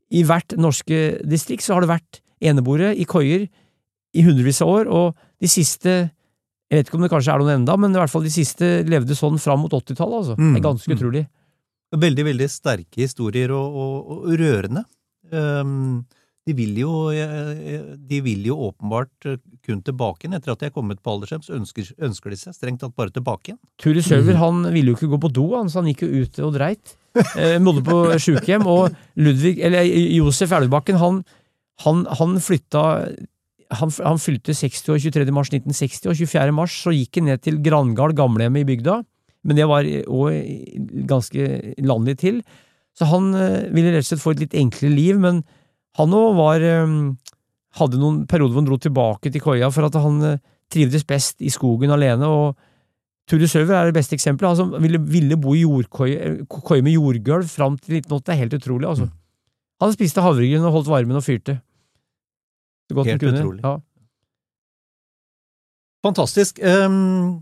Speaker 2: i hvert norske distrikt så har det vært eneboere i koier i hundrevis av år, og de siste, jeg vet ikke om det kanskje er noen enda, men i hvert fall de siste levde sånn fram mot åttitallet, altså.
Speaker 1: Mm.
Speaker 2: Det er ganske utrolig.
Speaker 1: Veldig, veldig sterke historier og, og, og rørende. Um, de vil jo de vil jo åpenbart kun tilbake igjen. Etter at de er kommet på aldershjem, så ønsker, ønsker de seg strengt tatt bare tilbake igjen.
Speaker 2: Ture Sølver, han ville jo ikke gå på do, han, så han gikk jo ut og dreit. Eh, måtte på sykehjem, og Ludvig, eller Josef Elvebakken, han, han, han flytta han, han fylte seksti år tjuetredje mars nitten seksti, og tjuefjerde mars så gikk han ned til Grangard gamlehjemmet i bygda, men det var også ganske landlig til, så han eh, ville rett og slett få et litt enklere liv, men han også var, eh, hadde noen perioder hvor han dro tilbake til koia for at han eh, trivdes best i skogen alene, og Ture Sølver er det beste eksempelet. Han ville, ville bo i jordkoie med jordgulv fram til nitten åtti. Det er helt utrolig, altså. Han spiste havregryn og holdt varmen og fyrte. Så godt
Speaker 1: Helt
Speaker 2: han kunne.
Speaker 1: utrolig.
Speaker 2: Ja.
Speaker 1: Fantastisk. Um,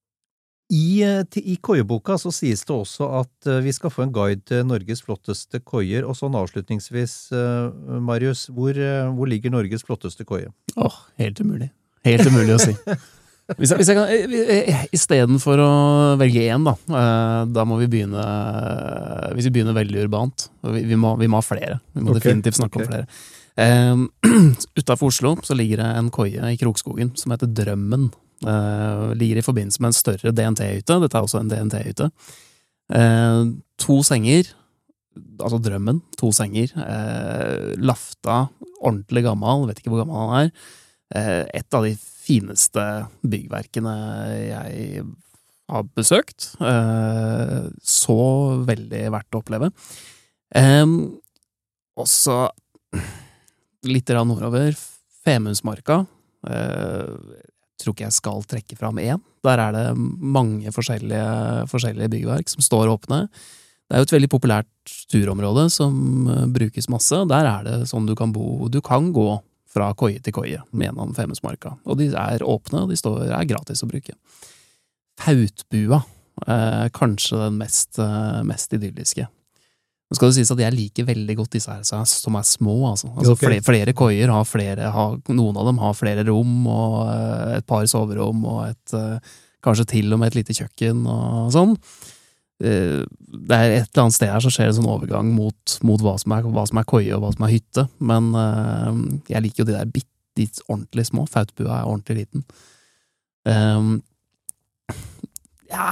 Speaker 1: i, til, I koieboka så sies det også at uh, vi skal få en guide til Norges flotteste koier, og sånn avslutningsvis, uh, Marius, hvor, uh, hvor ligger Norges flotteste koie?
Speaker 3: Åh, helt umulig. Helt umulig å si. Hvis jeg, hvis jeg kan, i stedet for å velge en, da, da må vi begynne, hvis vi begynner veldig urbant, vi, vi, må, vi må ha flere, vi må
Speaker 1: Ok,
Speaker 3: definitivt snakke
Speaker 1: ok.
Speaker 3: om flere. Eh, utenfor Oslo så ligger det en koie i Krokskogen som heter Drømmen, eh, ligger i forbindelse med en større D N T-hytte, dette er også en D N T-hytte. Eh, to senger, altså Drømmen, to senger, eh, lafta, ordentlig gammel, vet ikke hvor gammel han er, eh, et av de fineste byggverkene jeg har besøkt. Eh, så veldig verdt å oppleve. Eh, også litt rann nordover, Femundsmarka. Eh, jeg tror ikke jeg skal trekke fram én. Der er det mange forskjellige, forskjellige byggverk som står åpne. Det er jo et veldig populært turområde som brukes masse. Der er det sånn du kan bo, du kan gå fra koie til koie gjennom Femundsmarka. Og de er åpne, og de står, er gratis å bruke. Fautbua, eh, kanskje den mest, eh, mest idylliske. Nå skal det sies at jeg liker veldig godt disse her som er små, altså. altså
Speaker 1: Ok.
Speaker 3: flere, flere koier har flere, har, noen av dem har flere rom, og eh, et par soverom, og et, eh, kanskje til og med et lite kjøkken, og sånn. Eh, det er et eller annet sted her så skjer det sånn overgang mot, mot hva, som er, hva som er koie og hva som er hytte, men uh, jeg liker jo de der bitte litt ordentlig små. Fautbua er ordentlig liten. Um, ja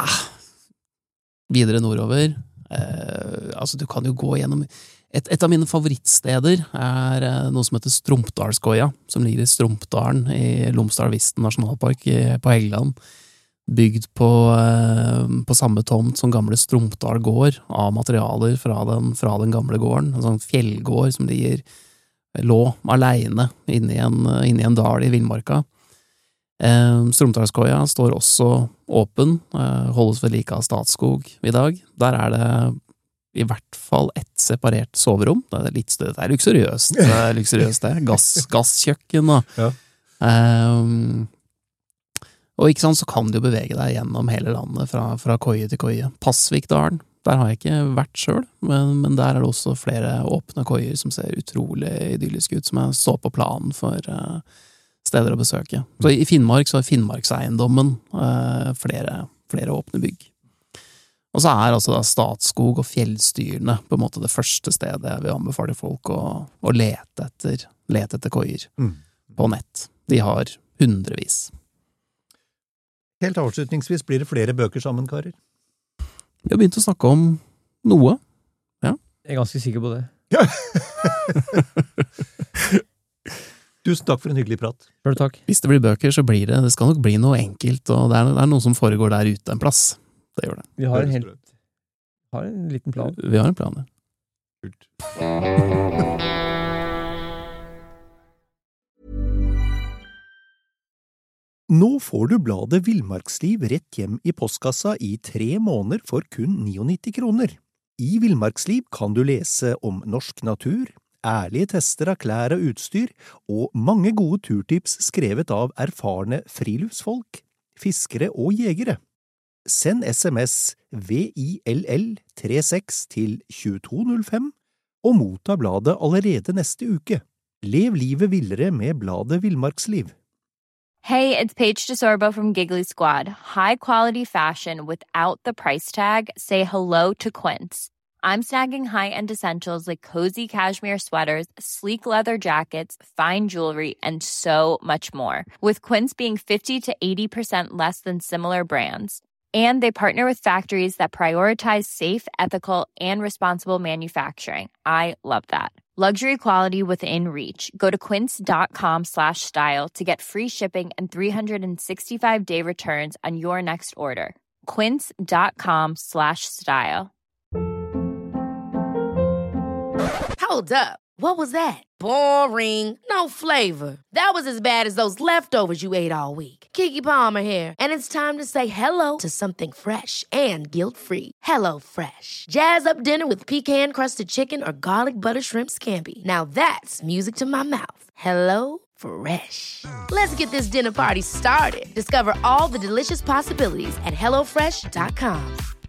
Speaker 3: videre nordover, uh, altså du kan jo gå gjennom et, et av mine favorittsteder er uh, noe som heter Strumpdalskoia, som ligger i Strumpdalen i Lomsdal-Visten nasjonalpark i, på Helgeland. Bygd på, på samme tomt som gamle Strumpdal gård, av materialer fra den, fra den gamle gården. En sånn fjellgård som ligger, lå alene inne i en, inne i en dal i Villmarka. Eh, Strumpdalskoia står også åpen, eh, holdes ved like av Statskog i dag. Der er det i hvert fall ett separert soverom. Det er litt større, det er luksuriøst, det er luksuriøst det. Gass, gasskjøkken da.
Speaker 1: Ja.
Speaker 3: Eh, Og ikke sant, så kan du jo bevege deg gjennom hele landet fra, fra koie til koie. Pasvikdalen, der har jeg ikke vært selv, men, men der er det også flere åpne koier som ser utrolig idyllisk ut, som jeg så på planen for uh, steder å besøke. Så i Finnmark så er Finnmarkseiendommen uh, flere, flere åpne bygg. Og så er altså da Statskog og fjellstyrene på en måte det første stedet jeg vil anbefale folk å, å lete etter, lete etter koier
Speaker 1: Mm.
Speaker 3: på nett. De har hundrevis.
Speaker 1: Helt avslutningsvis, blir det flere bøker sammen, karer?
Speaker 3: Vi har begynt å snakke om noe.
Speaker 2: Jeg er ganske sikker på det.
Speaker 1: Tusen takk for en hyggelig prat.
Speaker 2: Spør du takk.
Speaker 3: Hvis det blir bøker, så blir det, det skal nok bli noe enkelt, og det er, det er noe som foregår der ute en plass. Det gjør det.
Speaker 2: Vi har en,
Speaker 1: Høres
Speaker 2: helt,
Speaker 1: bra ut.
Speaker 2: har en liten plan.
Speaker 3: Vi har en plan, ja.
Speaker 1: Kult. Nå får du bladet Villmarksliv rett hjem i postkassa i tre måneder for kun nittini kroner. I Villmarksliv kan du lese om norsk natur, ærlige tester av klær og utstyr, og mange gode turtips skrevet av erfarne friluftsfolk, fiskere og jegere. Send sms V I L L tre seks til to to null fem og motta bladet allerede neste uke. Lev livet villere med bladet Villmarksliv.
Speaker 8: Hey, it's Paige DeSorbo from Giggly Squad. High quality fashion without the price tag. Say hello to Quince. I'm snagging high-end essentials like cozy cashmere sweaters, sleek leather jackets, fine jewelry, and so much more. With Quince being fifty to eighty percent less than similar brands. And they partner with factories that prioritize safe, ethical, and responsible manufacturing. I love that. Luxury quality within reach. Go to quince.com slash style to get free shipping and three sixty-five day returns on your next order. Quince.com slash style.
Speaker 7: Hold up. What was that? Boring. No flavor. That was as bad as those leftovers you ate all week. Keke Palmer here, and it's time to say hello to something fresh and guilt-free. Hello Fresh. Jazz up dinner with pecan-crusted chicken or garlic butter shrimp scampi. Now that's music to my mouth. Hello Fresh. Let's get this dinner party started. Discover all the delicious possibilities at hello fresh dot com.